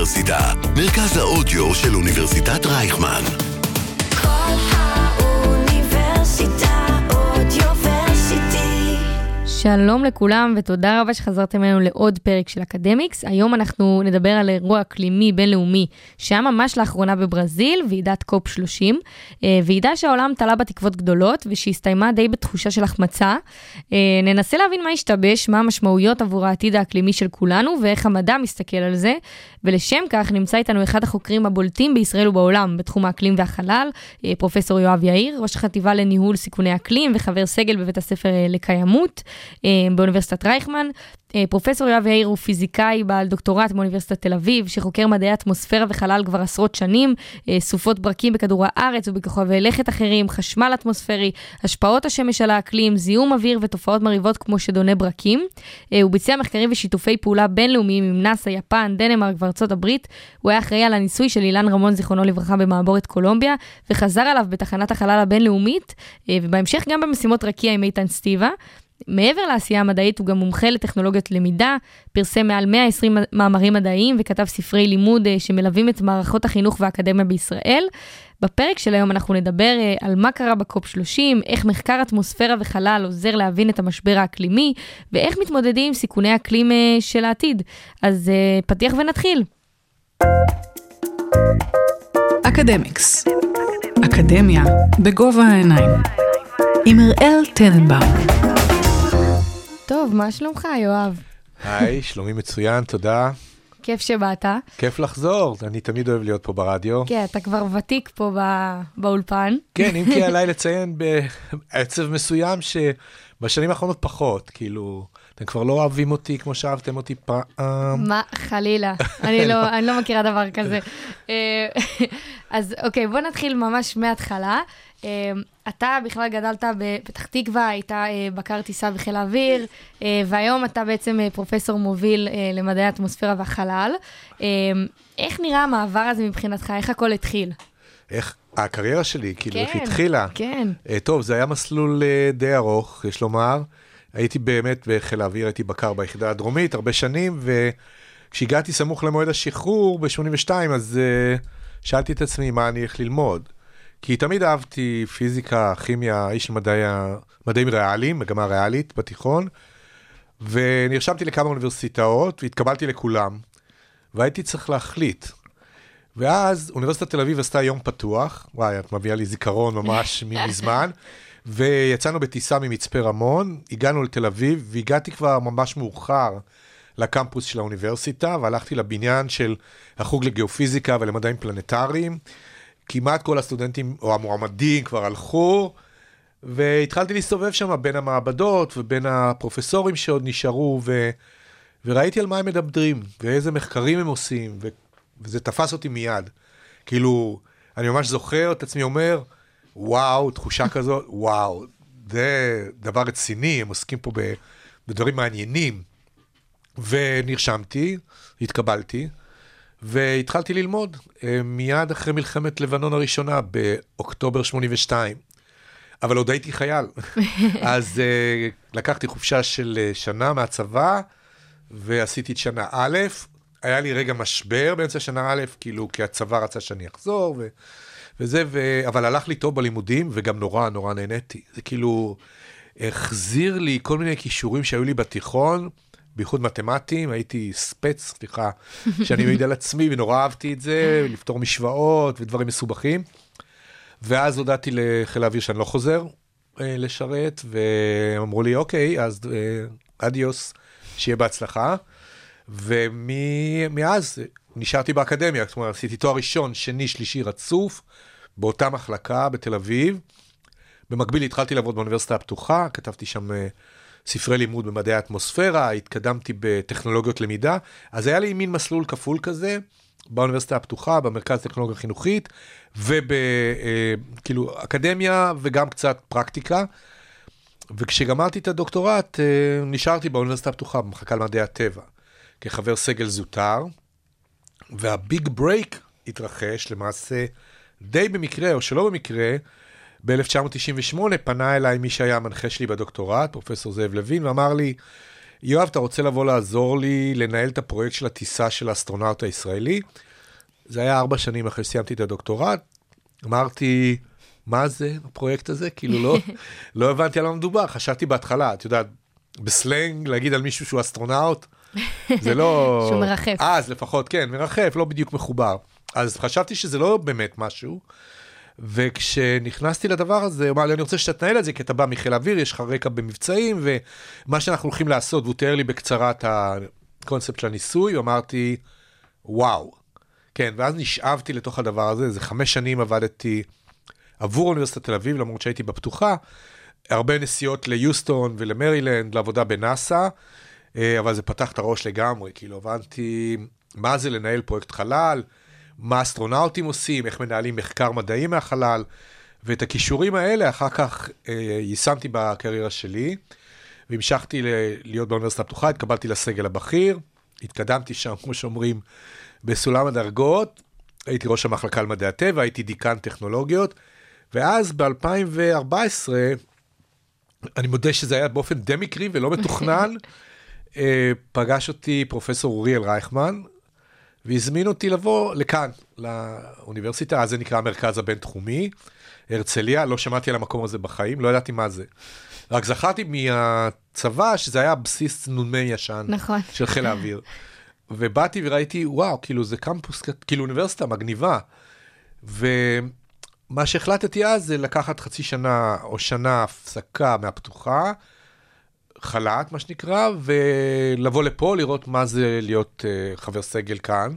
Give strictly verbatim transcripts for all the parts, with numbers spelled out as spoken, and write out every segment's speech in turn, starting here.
האוניברסיטה, מרכז האודיו של אוניברסיטת רייכמן. כל האוניברסיטה אודיוורסיטי. שלום לכולם ותודה רבה שחזרתם אלינו לעוד פרק של אקדמיקס. היום אנחנו נדבר על אירוע אקלימי בינלאומי שהיה ממש לאחרונה בברזיל, ועידת קופ שלושים, ועידה שהעולם תלה בה תקוות גדולות ושהסתיימה די בתחושה של החמצה. ננסה להבין מה השתבש, מה המשמעויות עבור העתיד האקלימי של כולנו ואיך המדע מסתכל על זה, ולשם כך נמצא איתנו אחד החוקרים הבולטים בישראל ובעולם בתחום האקלים והחלל, פרופסור יואב יאיר, ראש החטיבה לניהול סיכוני אקלים וחבר סגל בבית הספר לקיימות באוניברסיטת רייכמן. פרופסור יואב יאיר הוא פיזיקאי בעל דוקטורט באוניברסיטת תל אביב, שחוקר מדעי אטמוספירה וחלל כבר עשרות שנים, סופות ברקים בכדור הארץ ובכוכבי לכת אחרים, חשמל אטמוספרי, השפעות השמש על האקלים, זיהום אוויר ותופעות מריבות כמו שדוני ברקים. הוא ביצע מחקרים ושיתופי פעולה בינלאומיים עם נאס"א, יפן, דנמרק וארצות הברית. הוא היה אחראי על הניסוי של אילן רמון זיכרונו לברכה במעבורת קולומביה, וחזר עליו בתחנת החלל הבינלאומית, ובהמשך גם במשימות רקיע עם איתן סטיבה. מעבר לעשייה המדעית הוא גם מומחה לטכנולוגיות למידה, פרסם מעל מאה ועשרים מאמרים מדעיים וכתב ספרי לימוד שמלווים את מערכות החינוך והאקדמיה בישראל. בפרק של היום אנחנו נדבר על מה קרה בקופ שלושים, איך מחקר אטמוספירה וחלל עוזר להבין את המשבר האקלימי, ואיך מתמודדים עם סיכוני האקלים של העתיד. אז פתיח ונתחיל. אקדמיקס. אקדמיה בגובה העיניים. עם אראל טננבאום. טוב, מה שלומך, יואב? היי, שלומי מצוין, תודה. כיף שבאת. כיף לחזור, אני תמיד אוהב להיות פה ברדיו. כן, אתה כבר ותיק פה בא... באולפן. כן, אם כי עליי לציין בעצב מסוים שבשנים האחרונות פחות, כאילו, אתם כבר לא אוהבים אותי כמו שאהבתם אותי פעם. מה? חלילה. אני לא, אני לא מכירה דבר כזה. אז אוקיי, בוא נתחיל ממש מההתחלה. אתה בכלל גדלת בפתח תקווה, היית בקר טיסה בחיל האוויר, והיום אתה בעצם פרופסור מוביל למדעי האטמוספירה והחלל. איך נראה המעבר הזה מבחינתך? איך הכל התחיל? איך הקריירה שלי, כאילו, כן, איך התחילה? כן. טוב, זה היה מסלול די ארוך, יש לומר. הייתי באמת בחיל האוויר, הייתי בקר ביחידה הדרומית הרבה שנים, וכשהגעתי סמוך למועד השחרור ב-שמונים ושתיים, אז שאלתי את עצמי מה אני הולך ללמוד. כי תמיד אהבתי פיזיקה, כימיה, איש למדעי, מדעים ריאליים, מגמה ריאלית בתיכון, ונרשמתי לכמה אוניברסיטאות, והתקבלתי לכולם, והייתי צריך להחליט. ואז אוניברסיטת תל אביב עשתה יום פתוח, וואי, את מביאה לי זיכרון ממש מזמן, ויצאנו בטיסה ממצפה רמון, הגענו לתל אביב, והגעתי כבר ממש מאוחר לקמפוס של האוניברסיטה, והלכתי לבניין של החוג לגיאופיזיקה ולמדעים פלנטריים, כמעט כל הסטודנטים או המועמדים כבר הלכו, והתחלתי להסתובב שם בין המעבדות ובין הפרופסורים שעוד נשארו, ו... וראיתי על מה הם מדברים, ואיזה מחקרים הם עושים, ו... וזה תפס אותי מיד. כאילו, אני ממש זוכר את עצמי אומר, וואו, תחושה כזאת, וואו, זה דבר רציני, הם עוסקים פה ב... בדברים מעניינים. ונרשמתי, התקבלתי, והתחלתי ללמוד מיד אחרי מלחמת לבנון הראשונה, באוקטובר שמונים ושתיים. אבל עוד הייתי חייל. אז uh, לקחתי חופשה של שנה מהצבא, ועשיתי את שנה א', היה לי רגע משבר באמצע שנה א', כאילו, כי הצבא רצה שאני אחזור, ו... וזה, ו... אבל הלך לי טוב בלימודים, וגם נורא, נורא נהניתי. זה כאילו, החזיר לי כל מיני כישורים שהיו לי בתיכון, בייחוד מתמטיים, הייתי ספץ, סליחה, שאני מעיד על עצמי, ונורא אהבתי את זה, לפתור משוואות ודברים מסובכים. ואז הודעתי לחיל האוויר שאני לא חוזר אה, לשרת, והם אמרו לי, אוקיי, אז אה, אדיוס, שיהיה בהצלחה. ומאז נשארתי באקדמיה, זאת אומרת, עשיתי תואר ראשון, שני, שלישי רצוף, באותה מחלקה בתל אביב. במקביל התחלתי לעבוד באוניברסיטה הפתוחה, כתבתי שם אה, ספרי לימוד במדעי האטמוספירה, התקדמתי בטכנולוגיות למידה, אז היה לי מין מסלול כפול כזה, באוניברסיטה הפתוחה, במרכז טכנולוגיה חינוכית, ובכאילו אקדמיה וגם קצת פרקטיקה, וכשגמרתי את הדוקטורט, נשארתי באוניברסיטה הפתוחה, במחלקה למדעי הטבע, כחבר סגל זוטר, והביג ברייק התרחש למעשה די במקרה, או שלא במקרה, ב-אלף תשע מאות תשעים ושמונה פנה אליי מי שהיה המנחה שלי בדוקטורט, פרופסור זאב לוין, ואמר לי, יואב, אתה רוצה לבוא לעזור לי לנהל את הפרויקט של הטיסה של האסטרונאוט הישראלי? זה היה ארבע שנים אחרי שסיימתי את הדוקטורט. אמרתי, מה זה הפרויקט הזה? כאילו לא, לא הבנתי על מה מדובר. חשבתי בהתחלה, את יודעת, בסלנג, להגיד על מישהו שהוא אסטרונאוט, זה לא... שהוא מרחף. אז לפחות, כן, מרחף, לא בדיוק מחובר. אז חשבתי שזה לא באמת משהו, וכשנכנסתי לדבר הזה, הוא אמר לי, אני רוצה שתתנהל את זה, כי אתה בא מחיל האוויר, יש לך רקע במבצעים, ומה שאנחנו הולכים לעשות, והוא תיאר לי בקצרה את הקונספט של הניסוי, ואמרתי, וואו. כן, ואז נשאבתי לתוך הדבר הזה, זה חמש שנים עבדתי עבור אוניברסיטת תל אביב, למרות שהייתי בפתוחה, הרבה נסיעות ליוסטון ולמרילנד, לעבודה בנאסא, אבל זה פתח את הראש לגמרי, כאילו הבנתי מה זה לנהל פרויקט חלל, מה אסטרונאוטים עושים, איך מנהלים מחקר מדעי מהחלל, ואת הכישורים האלה אחר כך אה, יישמתי בקריירה שלי, והמשכתי ל- להיות באוניברסיטה הפתוחה, התקבלתי לסגל הבכיר, התקדמתי שם, כמו שאומרים, בסולם הדרגות, הייתי ראש המחלקה למדעי הטבע, הייתי דיקן טכנולוגיות, ואז ב-אלפיים וארבע עשרה, אני מודה שזה היה באופן די מקרי ולא מתוכנן, אה, פגש אותי פרופסור אוריאל רייכמן, והזמין אותי לבוא לכאן, לאוניברסיטה, אז זה נקרא המרכז הבינתחומי, הרצליה, לא שמעתי על המקום הזה בחיים, לא ידעתי מה זה. רק זכרתי מהצבא שזה היה בסיס נ"מ ישן, נכון. של חיל האוויר. ובאתי וראיתי, וואו, כאילו זה קמפוס, כאילו אוניברסיטה מגניבה. ומה שהחלטתי אז זה לקחת חצי שנה או שנה הפסקה מהפתוחה, חל"ת, מה שנקרא, ולבוא לפה, לראות מה זה להיות uh, חבר סגל כאן.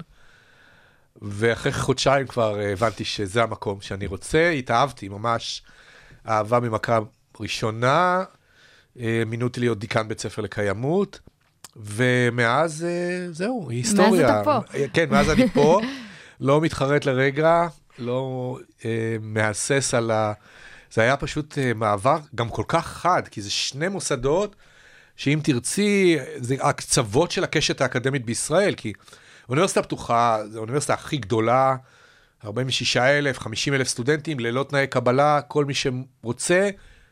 ואחרי חודשיים כבר uh, הבנתי שזה המקום שאני רוצה. התאהבתי, ממש אהבה ממכה ראשונה. Uh, מינו אותי להיות דיקן בית ספר לקיימות. ומאז, uh, זהו, היסטוריה. מאז אתה פה. כן, מאז אני פה. לא מתחרט לרגע, לא uh, מהסס על ה... זה היה פשוט uh, מעבר גם כל כך חד, כי זה שני מוסדות, שאם תרצי, זה הקצוות של הקשת האקדמית בישראל, כי האוניברסיטה הפתוחה, זו האוניברסיטה הכי גדולה, ארבעים ושישה אלף, חמישים אלף סטודנטים, ללא תנאי קבלה, כל מי שרוצה,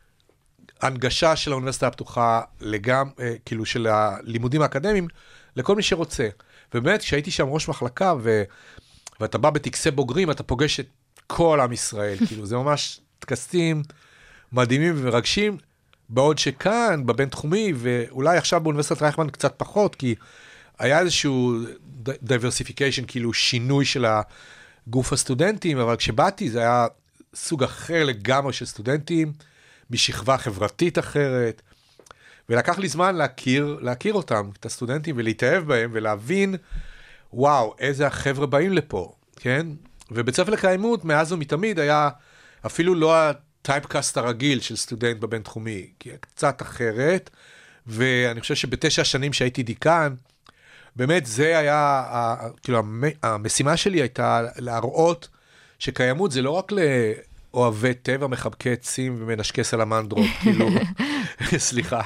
הנגשה של האוניברסיטה הפתוחה, לגם, כאילו של הלימודים האקדמיים, לכל מי שרוצה. ובאמת, כשהייתי שם ראש מחלקה, ו... ואתה בא בטקסי בוגרים, אתה פוגש את כל עם ישראל, כאילו, זה ממש טקסים מדהימים ומרגשים, בעוד שכאן, בבינתחומי, ואולי עכשיו באוניברסיטת רייכמן קצת פחות, כי היה איזשהו diversification, כאילו שינוי של הגוף הסטודנטים, אבל כשבאתי זה היה סוג אחר לגמרי של סטודנטים, משכבה חברתית אחרת, ולקח לי זמן להכיר, להכיר אותם, את הסטודנטים, ולהתאהב בהם, ולהבין, וואו, איזה החבר'ה באים לפה, כן? ובית ספר לקיימות, מאז ומתמיד, היה אפילו לא הטייפקאסט הרגיל של סטודנט בבינתחומי, כי קצת אחרת, ואני חושב שבתשע השנים שהייתי דיקן, באמת זה היה, כאילו, המשימה שלי הייתה להראות שקיימות זה לא רק לאוהבי טבע, מחבקי עצים ומנשקי סלמנדרות, כאילו, סליחה.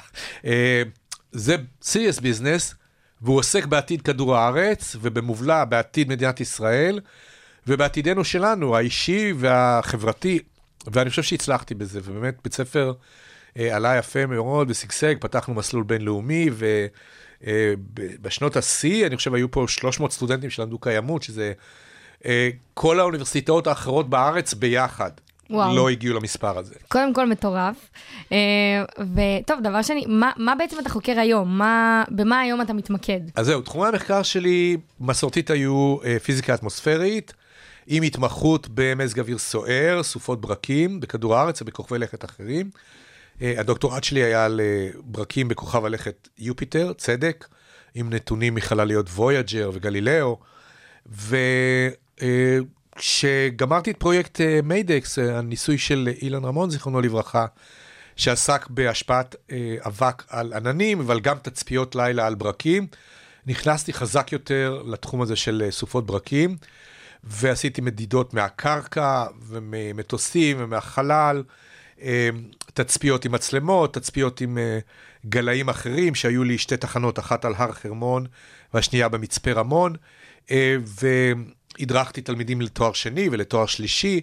זה serious business, והוא עוסק בעתיד כדור הארץ, ובמובלע בעתיד מדינת ישראל, ובעתידנו שלנו, האישי והחברתי, ואני חושב שהצלחתי בזה, ובאמת בית ספר אה, עלה יפה מאוד, בסגסג, פתחנו מסלול בינלאומי, ובשנות ה-C, אני חושב היו פה שלוש מאות סטודנטים שלמדו קיימות, שזה אה, כל האוניברסיטאות האחרות בארץ ביחד. וואו. לא הגיעו למספר הזה. קודם כל מטורף. וטוב, דבר שני, מה, מה בעצם אתה חוקר היום? מה, במה היום אתה מתמקד? אז זהו, תחומי המחקר שלי מסורתית היו פיזיקה אטמוספרית, עם התמחות במזג אוויר סוער, סופות ברקים, בכדור הארץ ובכוכבי לכת אחרים. הדוקטורט שלי היה על ברקים בכוכב הלכת יופיטר, צדק, עם נתונים מחלליות וויאג'ר וגלילאו, ו... כשגמרתי את פרויקט מיידקס, הניסוי של אילן רמון, זיכרונו לברכה, שעסק בהשפעת אבק על עננים, אבל גם תצפיות לילה על ברקים, נכנסתי חזק יותר לתחום הזה של סופות ברקים, ועשיתי מדידות מהקרקע וממטוסים ומהחלל, תצפיות עם מצלמות, תצפיות עם גלאים אחרים, שהיו לי שתי תחנות, אחת על הר חרמון והשנייה במצפה רמון, ו... הדרכתי תלמידים לתואר שני ולתואר שלישי,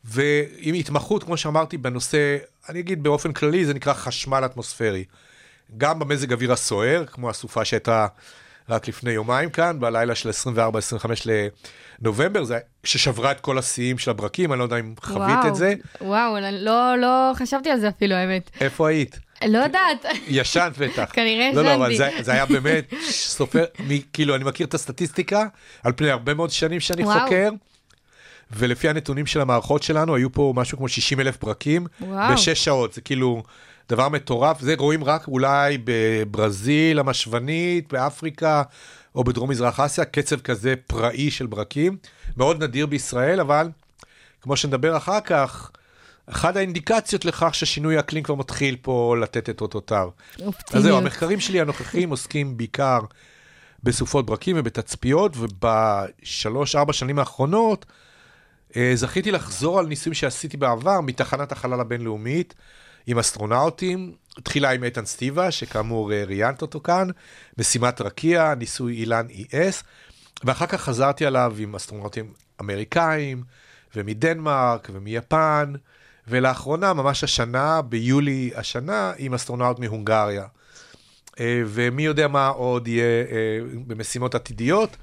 ועם התמחות, כמו שאמרתי, בנושא, אני אגיד באופן כללי, זה נקרא חשמל אטמוספרי. גם במזג אוויר הסוער, כמו הסופה שהייתה רק לפני יומיים כאן, בלילה של עשרים וארבעה עשרים וחמישה לנובמבר, זה ששברה את כל השיאים של הברקים, אני לא יודע אם חווית וואו, את זה. וואו, לא, לא חשבתי על זה אפילו, האמת. איפה היית? לא יודעת. ישנת בטח. כנראה לא, לא, אבל ישנתי. זה, זה היה באמת סופר, מ, כאילו, אני מכיר את הסטטיסטיקה, על פני הרבה מאוד שנים שאני וואו. חוקר, ולפי הנתונים של המערכות שלנו, היו פה משהו כמו שישים אלף ברקים, וואו. בשש שעות, זה כאילו דבר מטורף, זה רואים רק אולי בברזיל, המשוונית, באפריקה, או בדרום מזרח אסיה, קצב כזה פראי של ברקים, מאוד נדיר בישראל, אבל כמו שנדבר אחר כך, אחת האינדיקציות לכך ששינוי האקלים כבר מתחיל פה לתת את אותותיו. אז זהו, המחקרים שלי הנוכחים עוסקים בעיקר בסופות ברקים ובתצפיות, ובשלוש, ארבע שנים האחרונות, זכיתי לחזור על ניסויים שעשיתי בעבר, מתחנת החלל הבינלאומית, עם אסטרונאוטים, תחילה עם איתן סטיבה, שכאמור ראיינת אותו כאן, משימת רקיע, ניסוי אילן אי אס, ואחר כך חזרתי עליו עם אסטרונאוטים אמריקאים, ומדנמרק, ומיפן, ולאחרונה, ממש השנה, ביולי השנה, עם אסטרונאוט מהונגריה. ומי יודע מה עוד יהיה במשימות עתידיות,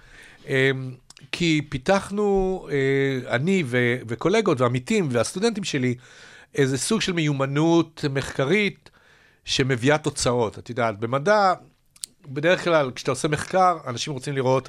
כי פיתחנו, אני ו- וקולגות ועמיתים והסטודנטים שלי, איזה סוג של מיומנות מחקרית שמביאה תוצאות. את יודעת, במדע, בדרך כלל, כשאתה עושה מחקר, אנשים רוצים לראות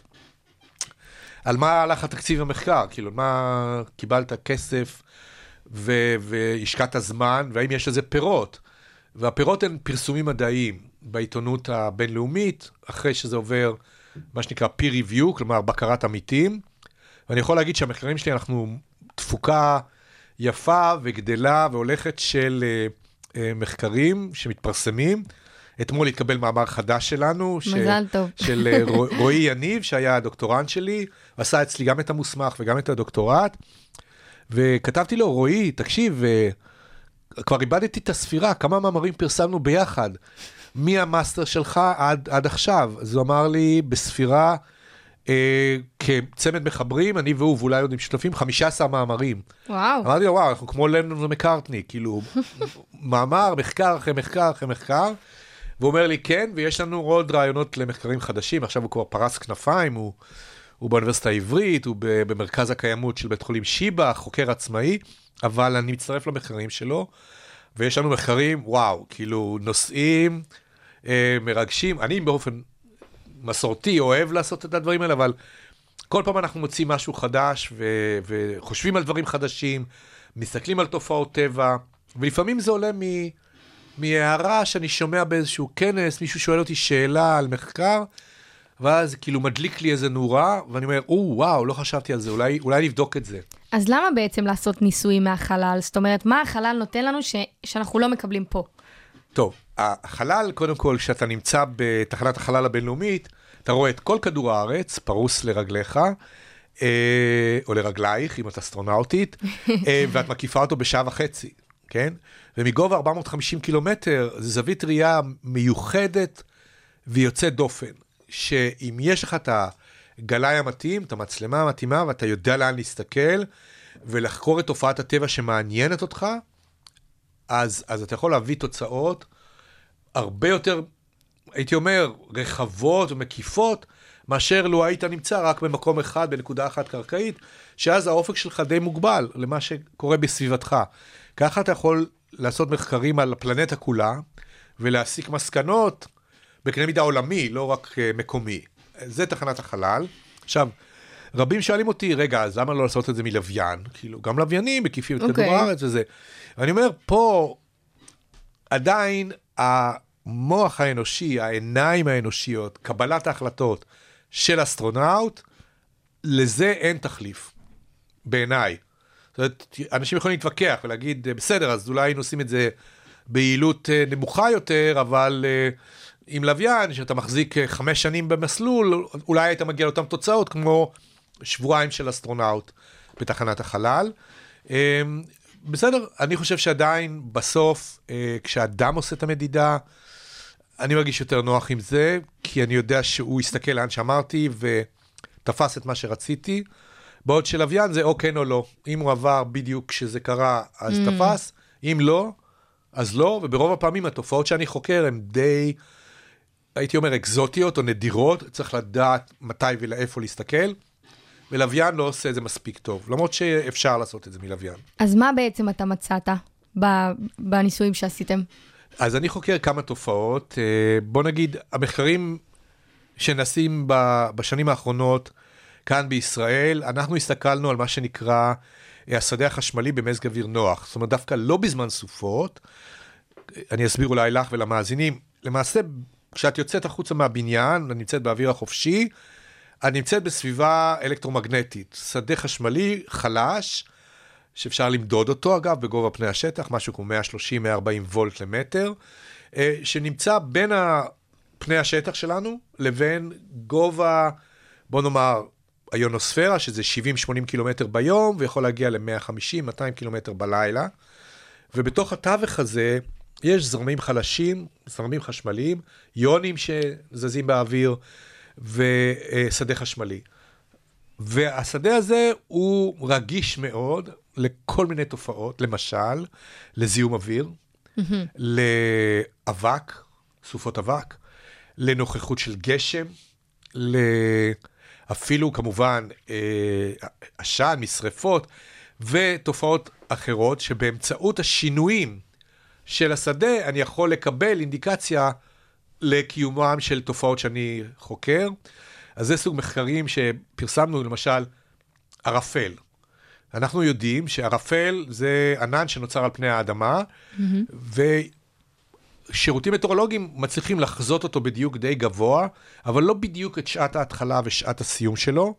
על מה הלך התקציב המחקר, כאילו, מה קיבלת כסף ו- והשקעת הזמן, והאם יש לזה פירות. והפירות הן פרסומים מדעיים בעיתונות הבינלאומית, אחרי שזה עובר מה שנקרא peer review, כלומר בקרת עמיתים. ואני יכול להגיד שהמחקרים שלי, אנחנו תפוקה יפה וגדלה והולכת של uh, uh, מחקרים שמתפרסמים. אתמול התקבל מאמר חדש שלנו. מזל ש... טוב. של uh, רועי יניב, שהיה הדוקטורנט שלי, עשה אצלי גם את המוסמך וגם את הדוקטורט. וכתבתי לו, רועי, תקשיב, uh, כבר איבדתי את הספירה, כמה מאמרים פרסמנו ביחד. מי המאסטר שלך עד, עד עכשיו? אז הוא אמר לי, בספירה, אה, כצמד מחברים, אני והוא, ואולי עוד עם שותפים, חמישה עשר מאמרים. וואו. אמרתי לו, וואו, אנחנו כמו לנון ומקארטני, כאילו, מאמר, מחקר אחרי מחקר אחרי מחקר, והוא אומר לי, כן, ויש לנו עוד רעיונות למחקרים חדשים, עכשיו הוא כבר פרס כנפיים, הוא, הוא באוניברסיטה העברית, הוא במרכז הקיימות של בית חולים שיבא, חוקר עצמאי, אבל אני מצטרף למחקרים שלו, ויש לנו מחקרים, וואו, כאילו, נושאים אה, מרגשים. אני באופן מסורתי אוהב לעשות את הדברים האלה, אבל כל פעם אנחנו מוצאים משהו חדש, ו- וחושבים על דברים חדשים, מסתכלים על תופעות טבע, ולפעמים זה עולה מ- מהערה שאני שומע באיזשהו כנס, מישהו שואל אותי שאלה על מחקר, ואז כאילו מדליק לי איזה נורה, ואני אומר, או, וואו, לא חשבתי על זה, אולי, אולי נבדוק את זה. אז למה בעצם לעשות ניסויים מהחלל? זאת אומרת, מה החלל נותן לנו ש... שאנחנו לא מקבלים פה? טוב, החלל, קודם כל, כשאתה נמצא בתחנת החלל הבינלאומית, אתה רואה את כל כדור הארץ, פרוס לרגליך, אה, או לרגלייך, אם את אסטרונאוטית, אה, ואת מקיפה אותו בשעה וחצי, כן? ומגובה ארבע מאות וחמישים קילומטר, זו זווית ראייה מיוחדת ויוצאת דופן, שאם יש לך את הגלאי המתאים, את המצלמה המתאימה, ואתה יודע לאן להסתכל, ולחקור את תופעת הטבע שמעניינת אותך, אז, אז אתה יכול להביא תוצאות הרבה יותר, הייתי אומר, רחבות ומקיפות, מאשר לו היית נמצא רק במקום אחד, בנקודה אחת קרקעית, שאז האופק שלך די מוגבל למה שקורה בסביבתך. ככה אתה יכול לעשות מחקרים על הפלנטה כולה, ולהסיק מסקנות בקנה מידה עולמי, לא רק uh, מקומי. זה תחנת החלל. עכשיו, רבים שואלים אותי, רגע, אז למה לא לעשות את זה מלוויין? כאילו, גם לוויינים מקיפים את כדור הארץ וזה. ואני אומר, פה עדיין המוח האנושי, העיניים האנושיות, קבלת ההחלטות של אסטרונאוט, לזה אין תחליף, בעיניי. זאת אומרת, אנשים יכולים להתווכח ולהגיד, בסדר, אז אולי היינו עושים את זה ביעילות נמוכה יותר, אבל עם לוויין, שאתה מחזיק חמש שנים במסלול, אולי היית מגיע לאותן תוצאות, כמו שבועיים של אסטרונאוט בתחנת החלל. בסדר, אני חושב שעדיין בסוף, כשאדם עושה את המדידה, אני מרגיש יותר נוח עם זה, כי אני יודע שהוא יסתכל לאן שאמרתי, ותפס את מה שרציתי. בעוד שלוויין זה או כן או לא. אם הוא עבר בדיוק כשזה קרה, אז mm. תפס. אם לא, אז לא, וברוב הפעמים התופעות שאני חוקר הן די, הייתי אומר, אקזוטיות או נדירות, צריך לדעת מתי ולאיפה להסתכל, ולוויין לא עושה את זה מספיק טוב, למרות שאפשר לעשות את זה מלוויין. אז מה בעצם אתה מצאת בניסויים שעשיתם? אז אני חוקר כמה תופעות, בוא נגיד, המחקרים שנעשים בשנים האחרונות כאן בישראל, אנחנו הסתכלנו על מה שנקרא השדה החשמלי במזג אוויר נוח, זאת אומרת דווקא לא בזמן סופות, אני אסביר אולי לך ולמאזינים, למעשה כשאת יוצאת החוצה מהבניין, את נמצאת באוויר החופשי, את נמצאת בסביבה אלקטרומגנטית, שדה חשמלי חלש, שאפשר למדוד אותו אגב בגובה פני השטח, משהו כמו מאה שלושים עד מאה וארבעים וולט למטר, שנמצא בין פני השטח שלנו לבין גובה, בוא נאמר, היונוספירה, שזה שבעים שמונים קילומטר ביום, ויכול להגיע ל-מאה וחמישים עד מאתיים קילומטר בלילה, ובתוך התווך הזה יש זרמים חלשים, זרמים חשמליים, יונים שזזים באוויר, ושדה חשמלי. והשדה הזה הוא רגיש מאוד לכל מיני תופעות, למשל, לזיהום אוויר, mm-hmm. לאבק, סופות אבק, לנוכחות של גשם, אפילו כמובן עשן, משרפות, ותופעות אחרות שבאמצעות השינויים של השדה אני יכול לקבל אינדיקציה לקיומם של תופעות שאני חוקר. אז זה סוג מחקרים שפרסמנו, למשל, ערפל. אנחנו יודעים שערפל זה ענן שנוצר על פני האדמה, mm-hmm. ושירותים מטאורולוגיים מצליחים לחזות אותו בדיוק די גבוה, אבל לא בדיוק את שעת ההתחלה ושעת הסיום שלו,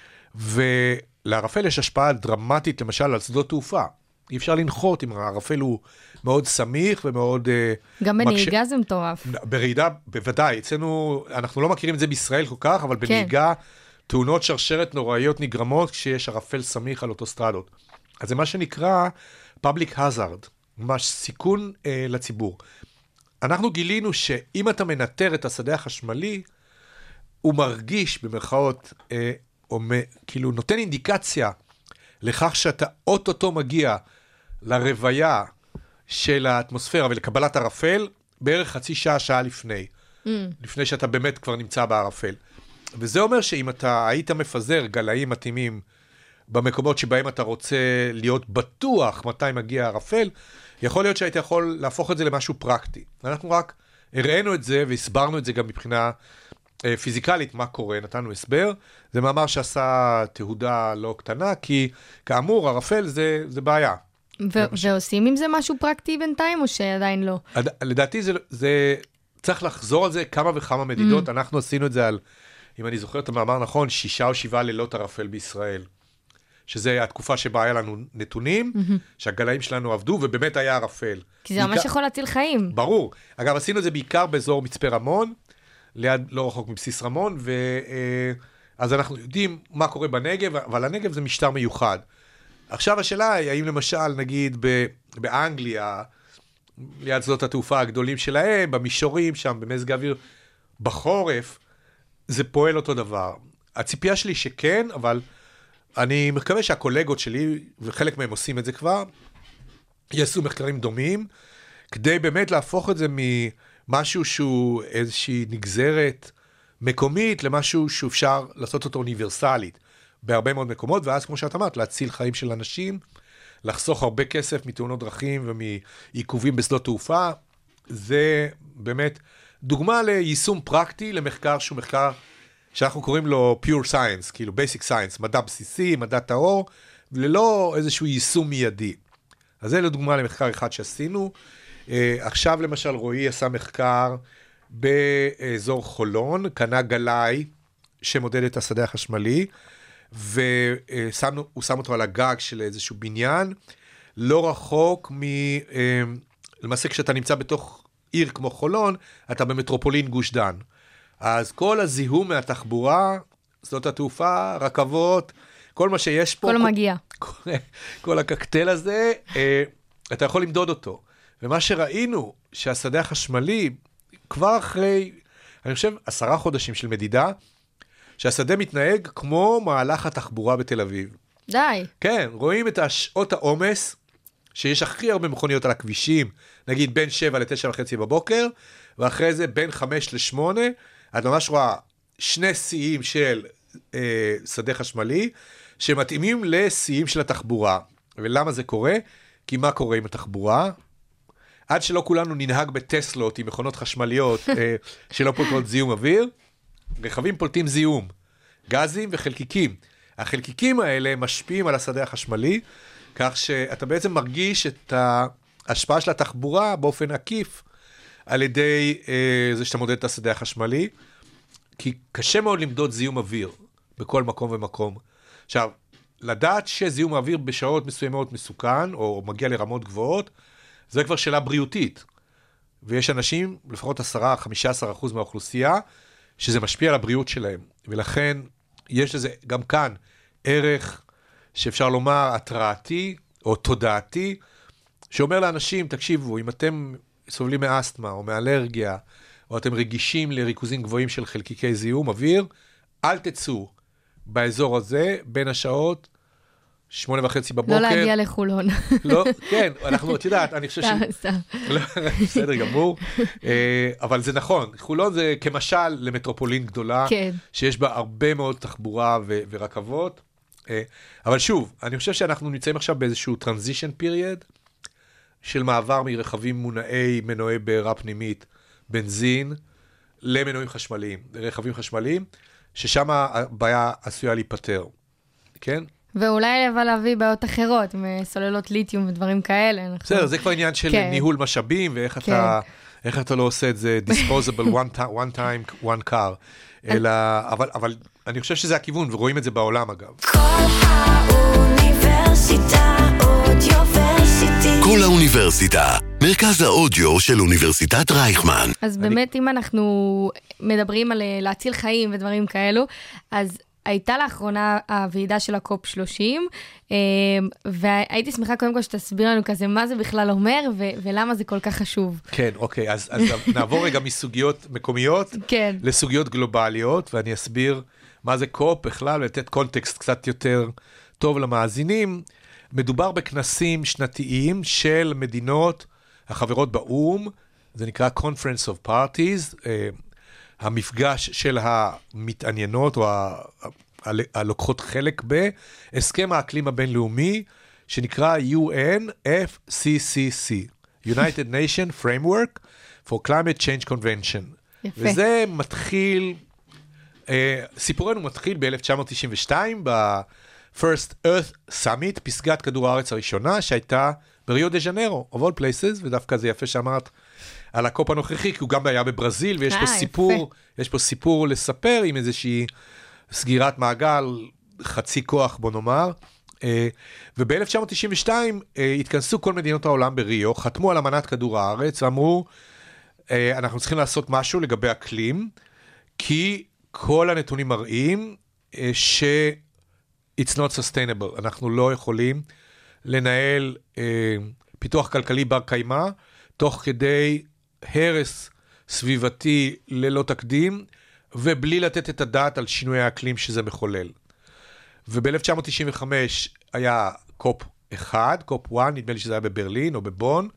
ולערפל יש השפעה דרמטית, למשל, על שדות תעופה. אי אפשר לנחות אם הערפל הוא מאוד סמיך ומאוד... גם בנהיגה מקש... זה מטורף. ברעידה, בוודאי. אצלנו, אנחנו לא מכירים את זה בישראל כל כך, אבל כן. בנהיגה, תאונות שרשרת נוראיות נגרמות כשיש ערפל סמיך על אוטוסטרדות. אז זה מה שנקרא public hazard, ממש סיכון אה, לציבור. אנחנו גילינו שאם אתה מנטר את השדה החשמלי, הוא מרגיש במרכאות, אה, או מ... כאילו נותן אינדיקציה לכך שאתה אוטוטו מגיע לרוויה של האטמוספירה ולקבלת ערפל, בערך חצי שעה, שעה לפני. Mm. לפני שאתה באמת כבר נמצא בערפל. וזה אומר שאם אתה היית מפזר גלאים מתאימים במקומות שבהם אתה רוצה להיות בטוח מתי מגיע הערפל, יכול להיות שהיית יכול להפוך את זה למשהו פרקטי. אנחנו רק הראינו את זה והסברנו את זה גם מבחינה אה, פיזיקלית, מה קורה, נתנו הסבר. זה מאמר שעשה תהודה לא קטנה, כי כאמור, ערפל זה, זה בעיה. ו- ועושים עם זה משהו פרקטי בינתיים, או שעדיין לא? לדעתי זה, זה צריך לחזור על זה כמה וכמה מדידות. Mm. אנחנו עשינו את זה על, אם אני זוכר את המאמר נכון, שישה או שבעה לילות ערפל בישראל. שזה התקופה שבה היה לנו נתונים, mm-hmm. שהגלאים שלנו עבדו, ובאמת היה ערפל. כי זה ממש יכול להציל חיים. ברור. אגב, עשינו את זה בעיקר באזור מצפה רמון, ליד, לא רחוק מבסיס רמון, ואז אנחנו יודעים מה קורה בנגב, אבל הנגב זה משטר מיוחד. עכשיו השאלה היא, האם למשל, נגיד, באנגליה, ליד שדות התעופה הגדולים שלהם, במישורים שם, במזג האוויר, בחורף, זה פועל אותו דבר. הציפייה שלי שכן, אבל אני מקווה שהקולגות שלי, וחלק מהם עושים את זה כבר, יעשו מחקרים דומים, כדי באמת להפוך את זה ממשהו שהוא איזושהי נגזרת מקומית, למשהו שאפשר לעשות אותו אוניברסלית, בהרבה מאוד מקומות, ואז כמו שאת אמרת, להציל חיים של אנשים, לחסוך הרבה כסף מתאונות דרכים ומעיכובים בשדות תעופה, זה באמת דוגמה ליישום פרקטי, למחקר שהוא מחקר שאנחנו קוראים לו pure science, כאילו basic science, מדע בסיסי, מדע טהור, ללא איזשהו יישום מיידי. אז זה לדוגמה למחקר אחד שעשינו. עכשיו למשל רועי עשה מחקר באזור חולון, קנה גלאי שמודד את השדה החשמלי, והוא שם אותו על הגג של איזשהו בניין, לא רחוק מ... למעשה כשאתה נמצא בתוך עיר כמו חולון, אתה במטרופולין גוש דן. אז כל הזיהום מהתחבורה, שדות התעופה, רכבות, כל מה שיש פה... כל מגיע. כל, כל הקקטל הזה, אתה יכול למדוד אותו. ומה שראינו, שהשדה החשמלי, כבר אחרי, אני חושב, עשרה חודשים של מדידה, שהשדה מתנהג כמו מהלך התחבורה בתל אביב. די. כן, רואים את שעות העומס שיש הכי הרבה מכוניות על הכבישים, נגיד בין שבע לתשע וחצי בבוקר, ואחרי זה בין חמש לשמונה, את ממש רואה שני שיאים של אה, שדה חשמלי, שמתאימים לשיאים של התחבורה. ולמה זה קורה? כי מה קורה עם התחבורה? עד שלא כולנו ננהג בטסלות עם מכונות חשמליות אה, שלא פולטות זיהום אוויר, רכבים פולטים זיהום, גזים וחלקיקים. החלקיקים האלה משפיעים על השדה החשמלי, כך שאתה בעצם מרגיש את ההשפעה של התחבורה באופן עקיף, על ידי אה, זה שאתה מודד את השדה החשמלי, כי קשה מאוד למדוד זיהום אוויר בכל מקום ומקום. עכשיו, לדעת שזיהום אוויר בשעות מסוימות מסוכן, או מגיע לרמות גבוהות, זה כבר שאלה בריאותית. ויש אנשים, לפחות עשרה עד חמישה עשר אחוז מהאוכלוסייה, שזה משפיע על הבריאות שלהם. ולכן יש לזה גם כאן ערך שאפשר לומר התרעתי או תודעתי, שאומר לאנשים, תקשיבו, אם אתם סובלים מאסתמה או מאלרגיה, או אתם רגישים לריכוזים גבוהים של חלקיקי זיהום אוויר, אל תצאו באזור הזה בין השעות שמונה וחצי בבוקר. לא להגיע לחולון. לא, כן, אנחנו, את יודעת, אני חושב ש... בסדר גמור, אבל זה נכון, חולון זה כמשל למטרופולין גדולה, שיש בה הרבה מאוד תחבורה ורכבות, אבל שוב, אני חושב שאנחנו נמצאים עכשיו באיזשהו transition period, של מעבר מרכבים מונעי מנועי בעירה פנימית, בנזין, למנועים חשמליים, רכבים חשמליים, ששם הבעיה עשויה להיפטר, כן? ואולי אבל להביא בעיות אחרות, מסוללות ליתיום ודברים כאלה. בסדר, זה כבר עניין של ניהול משאבים, ואיך אתה, איך אתה לא עושה את זה, disposable one time, one time, one car. אלא, אבל, אבל אני חושב שזה הכיוון, ורואים את זה בעולם אגב. כל האוניברסיטה אודיוורסיטי. כל האוניברסיטה, מרכז האודיו של אוניברסיטת רייכמן. אז באמת, אם אנחנו מדברים על להציל חיים ודברים כאלו, אז הייתה לאחרונה הוועידה של הקופ שלושים, והייתי שמחה קודם כל שתסביר לנו כזה מה זה בכלל אומר, ולמה זה כל כך חשוב. כן, אוקיי, אז, אז נעבור רגע מסוגיות מקומיות, כן. לסוגיות גלובליות, ואני אסביר מה זה קופ בכלל, ולתת קונטקסט קצת יותר טוב למאזינים. מדובר בכנסים שנתיים של מדינות החברות באום, זה נקרא Conference of Parties, המפגש של המתעניינות או הלוקחות חלק בהסכם האקלים הבינלאומי, שנקרא U N F C C C, United Nations Framework for Climate Change Convention. יפה. וזה מתחיל, סיפורנו מתחיל ב-אלף תשע מאות תשעים ושתיים, ב-First Earth Summit, פסגת כדור הארץ הראשונה, שהייתה בריו דה ז'נרו, of all places, ודווקא זה יפה שאמרת, על הקופ הנוכחי, כי הוא גם היה בברזיל, ויש פה סיפור, יש פה סיפור לספר עם איזושהי סגירת מעגל, חצי כוח, בוא נאמר. וב-אלף תשע מאות תשעים ושתיים התכנסו כל מדינות העולם בריו, חתמו על אמנת כדור הארץ, ואמרו, אנחנו צריכים לעשות משהו לגבי אקלים, כי כל הנתונים מראים ש- it's not sustainable. אנחנו לא יכולים לנהל פיתוח כלכלי בר קיימא, תוך כדי הרס סביבתי ללא תקדים, ובלי לתת את הדעת על שינוי האקלים שזה מחולל. וב-אלף תשע מאות תשעים וחמש היה קופ אחד, קופ אחת, נדמה לי שזה היה בברלין או בבון,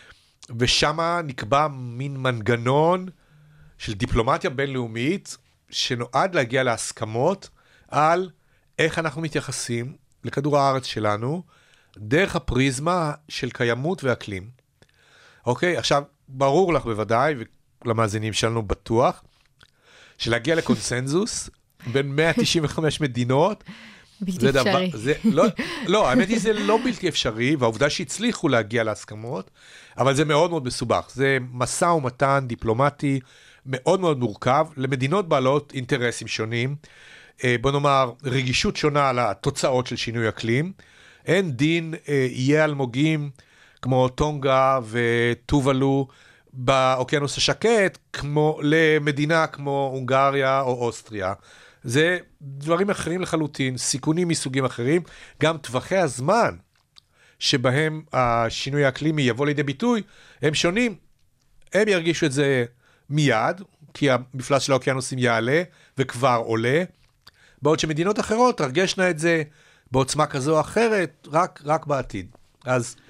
ושם נקבע מין מנגנון של דיפלומטיה בינלאומית, שנועד להגיע להסכמות על איך אנחנו מתייחסים לכדור הארץ שלנו, דרך הפריזמה של קיימות ואקלים. אוקיי, עכשיו, ברור לך בוודאי, ולמאזינים שלנו בטוח, שלהגיע לקונסנזוס בין מאה תשעים וחמש מדינות, בלתי אפשרי. דבר, זה, לא, לא, האמת היא זה לא בלתי אפשרי, והעובדה שהצליחו להגיע להסכמות, אבל זה מאוד מאוד מסובך. זה מסע ומתן דיפלומטי מאוד מאוד מורכב, למדינות בעלות אינטרסים שונים, בוא נאמר, רגישות שונה על התוצאות של שינוי אקלים, אין דין איי אלמוגים, כמו טונגה וטובלו באוקיינוס השקט, כמו למדינה כמו הונגריה או אוסטריה. זה דברים אחרים לחלוטין, סיכונים מסוגים אחרים, גם טווחי הזמן שבהם השינוי האקלימי יבוא לידי ביטוי, הם שונים. הם ירגישו את זה מיד, כי המפלס של האוקיינוסים יעלה וכבר עולה, בעוד שמדינות אחרות תרגשנה את זה בעוצמה כזו או אחרת, רק, רק בעתיד. אז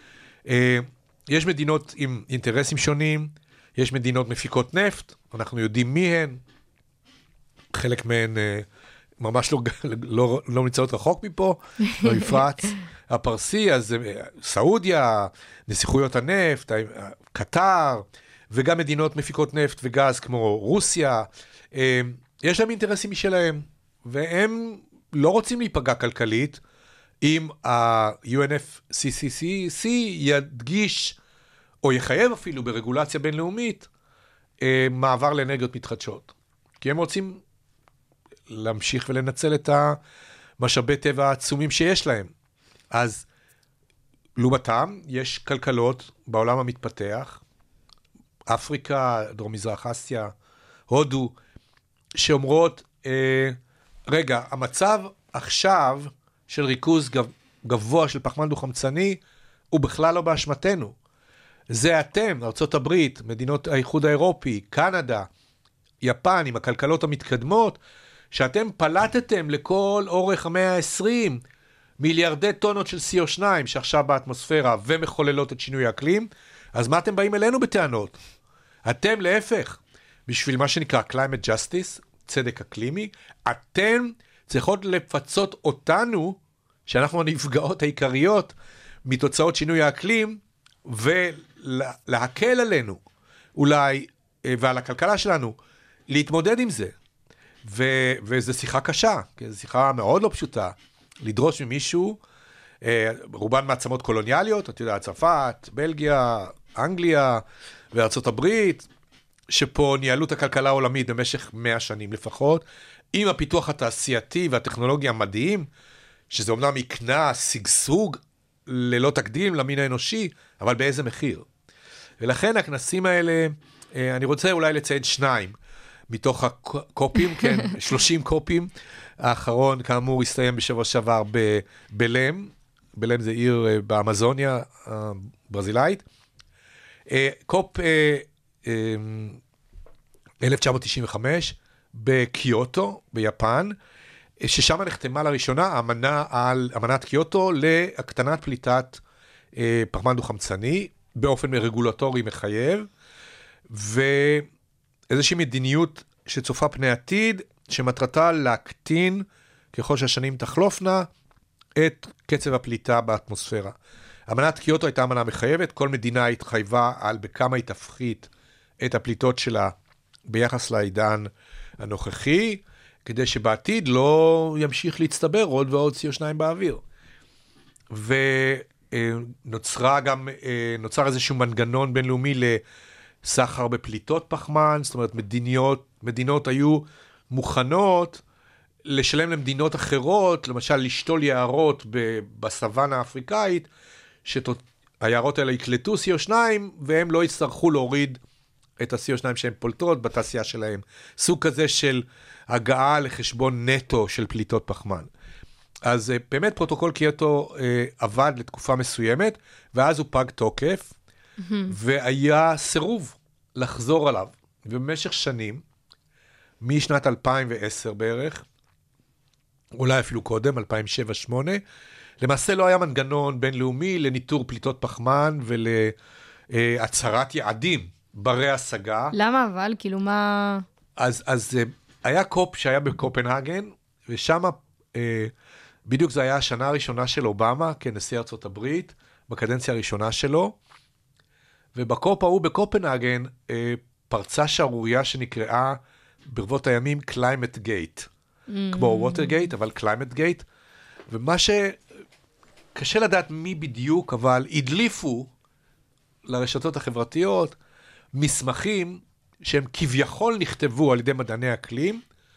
יש מדינות עם אינטרסים שונים, יש מדינות מפיקות נפט, אנחנו יודעים מי הן, חלק מהן ממש לא, לא, לא נמצאות רחוק מפה, במפרץ הפרסי, אז סעודיה, נסיכויות הנפט, קטר, וגם מדינות מפיקות נפט וגז כמו רוסיה, יש להם אינטרסים משלהם, והם לא רוצים להיפגע כלכלית, אם ה-U N F C C C ידגיש, או יחייב אפילו ברגולציה בינלאומית, מעבר לאנרגיות מתחדשות. כי הם רוצים להמשיך ולנצל את המשאבי טבע העצומים שיש להם. אז לעומתם, יש כלכלות בעולם המתפתח, אפריקה, דרום מזרח אסיה, הודו, שאומרות, אה, רגע, המצב עכשיו של ריכוז גבוה של פחמן דו-חמצני, הוא בכלל לא באשמתנו. זה אתם, ארצות הברית, מדינות האיחוד האירופי, קנדה, יפן, עם הכלכלות המתקדמות, שאתם פלטתם לכל אורך המאה ה-עשרים מיליארדי טונות של C O שתיים שעכשיו באטמוספירה ומחוללות את שינוי האקלים, אז מה אתם באים אלינו בטענות? אתם להפך, בשביל מה שנקרא climate justice, צדק אקלימי, אתם צריכות לפצות אותנו, שאנחנו הנפגעות העיקריות מתוצאות שינוי האקלים, ולהקל עלינו, אולי, ועל הכלכלה שלנו, להתמודד עם זה. ו- וזו שיחה קשה, זו שיחה מאוד לא פשוטה, לדרוש ממישהו, רובן מעצמות קולוניאליות, אתה יודע, צרפת, בלגיה, אנגליה וארצות הברית, שפה ניהלו את הכלכלה העולמית במשך מאה שנים לפחות, עם הפיתוח התעשייתי והטכנולוגיה המדהים, שזה אומנם יקנה סגסוג ללא תקדים למין האנושי, אבל באיזה מחיר. ולכן הכנסים האלה, אני רוצה אולי לציין שניים, מתוך הקופים, כן, שלושים קופים, האחרון כאמור הסתיים בשבוע שעבר בבלם, בלם זה עיר באמזוניה הברזילאית, קופ אלף תשע מאות תשעים וחמש בקיוטו, ביפן, ששם נחתמה לראשונה אמנה על, אמנת קיוטו להקטנת פליטת אה, פחמן דו-חמצני, באופן רגולטורי מחייב, ואיזושהי מדיניות שצופה פני עתיד, שמטרתה להקטין, ככל שהשנים תחלופנה, את קצב הפליטה באטמוספירה. אמנת קיוטו הייתה אמנה מחייבת, כל מדינה התחייבה על בכמה היא תפחית את הפליטות שלה ביחס לעידן הנוכחי, כדי שבעתיד לא ימשיך להצטבר עוד ועוד C O שתיים באוויר. ונוצרה גם, נוצר איזשהו מנגנון בינלאומי לסחר בפליטות פחמן, זאת אומרת מדיניות, מדינות היו מוכנות לשלם למדינות אחרות, למשל לשתול יערות בסוואנה האפריקאית, שהיערות האלה יקלטו C O שתיים, והם לא יצטרכו להוריד את ה-C O שתיים שהן פולטות בתעשייה שלהם. סוג כזה של הגעה לחשבון נטו של פליטות פחמן. אז באמת פרוטוקול קיוטו אה, עבד לתקופה מסוימת, ואז הוא פג תוקף, mm-hmm. והיה סירוב לחזור עליו. ובמשך שנים, משנת אלפיים ועשר בערך, אולי אפילו קודם, אלפיים שבע שמונה, למעשה לא היה מנגנון בינלאומי לניטור פליטות פחמן ולהצהרת יעדים ברי השגה. למה אבל? כאילו מה... אז, אז היה קופ שהיה בקופנהגן, ושם אה, בדיוק זה היה השנה הראשונה של אובמה, כנשיא ארצות הברית, בקדנציה הראשונה שלו, ובקופ ההוא בקופנהגן אה, פרצה שערוריה שנקראה ברבות הימים Climate Gate, mm. כמו Watergate, אבל Climate Gate, ומה שקשה לדעת מי בדיוק, אבל הדליפו לרשתות החברתיות מסמכים שהם כביכול נכתבו על ידי מדעני אקלים,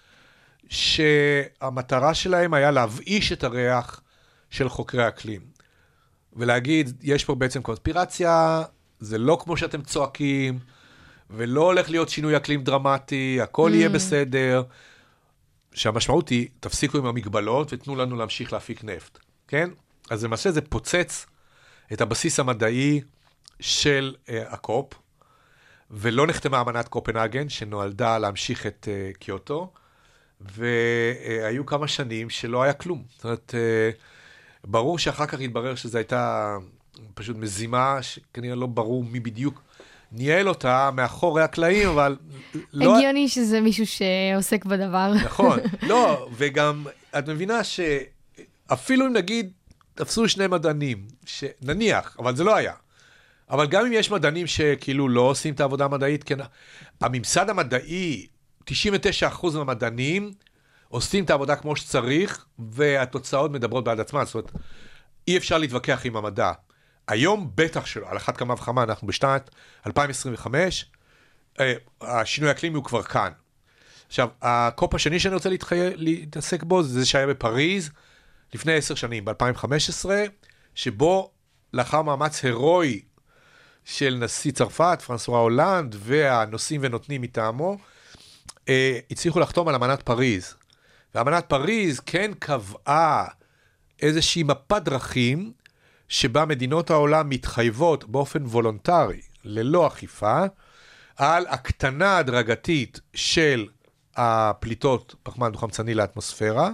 שהמטרה שלהם היה להבאיש את הריח של חוקרי אקלים. ולהגיד, יש פה בעצם קונספירציה, זה לא כמו שאתם צועקים, ולא הולך להיות שינוי אקלים דרמטי, הכל mm. יהיה בסדר, שהמשמעות היא, תפסיקו עם המגבלות ותנו לנו להמשיך להפיק נפט. כן? אז למעשה זה פוצץ את הבסיס המדעי של uh, הקופ, ולא נחתמה אמנת קופנהגן, שנועדה להמשיך את uh, קיוטו, והיו כמה שנים שלא היה כלום. זאת אומרת, uh, ברור שאחר כך התברר שזו הייתה פשוט מזימה שכנראה לא ברור מי בדיוק ניהל אותה מאחורי הקלעים, אבל לא... הגיוני שזה מישהו שעוסק בדבר. נכון, לא, וגם את מבינה שאפילו אם נגיד, תפסו שני מדענים, שנניח, אבל זה לא היה. אבל גם אם יש מדענים שכאילו לא עושים את העבודה המדעית, כן, הממסד המדעי, תשעים ותשעה אחוז מהמדענים, עושים את העבודה כמו שצריך, והתוצאות מדברות בעד עצמן, זאת אומרת, אי אפשר להתווכח עם המדע. היום בטח שלא, על אחת כמה וכמה, אנחנו בשנת אלפיים עשרים וחמש, השינוי האקלימי הוא כבר כאן. עכשיו, הקופ השני שאני רוצה להתחי... להתעסק בו, זה שהיה בפריז, לפני עשר שנים, ב-אלפיים וחמש עשרה, שבו לאחר מאמץ הירואי של נשיא צרפת, פרנסואה הולנד, והנושאים ונותנים מטעמו, אה, הצליחו לחתום על אמנת פריז. ואמנת פריז כן קבעה איזושהי מפת דרכים, שבה מדינות העולם מתחייבות באופן וולונטרי, ללא אכיפה, על הקטנה הדרגתית של הפליטות פחמן דו-חמצני לאטמוספירה,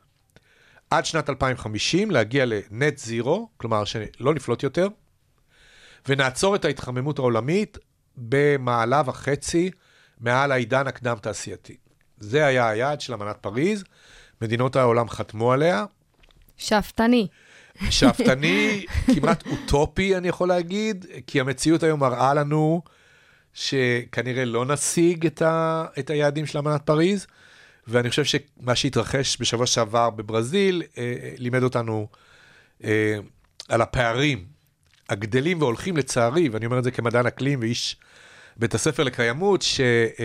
עד שנת אלפיים וחמישים להגיע לנט זירו, כלומר שלא נפלוט יותר, ונעצור את ההתחממות העולמית במעלה וחצי מעל העידן הקדם תעשייתי. זה היה היעד של אמנת פריז, מדינות העולם חתמו עליה. שאפתני. שאפתני, כמעט אוטופי אני יכול להגיד, כי המציאות היום מראה לנו שכנראה לא נשיג את, ה, את היעדים של אמנת פריז, ואני חושב שמה שהתרחש בשבוע שעבר בברזיל, אה, לימד אותנו אה, על הפערים הגדלים והולכים לצערי, ואני אומר את זה כמדען אקלים ואיש בית הספר לקיימות, שלמרות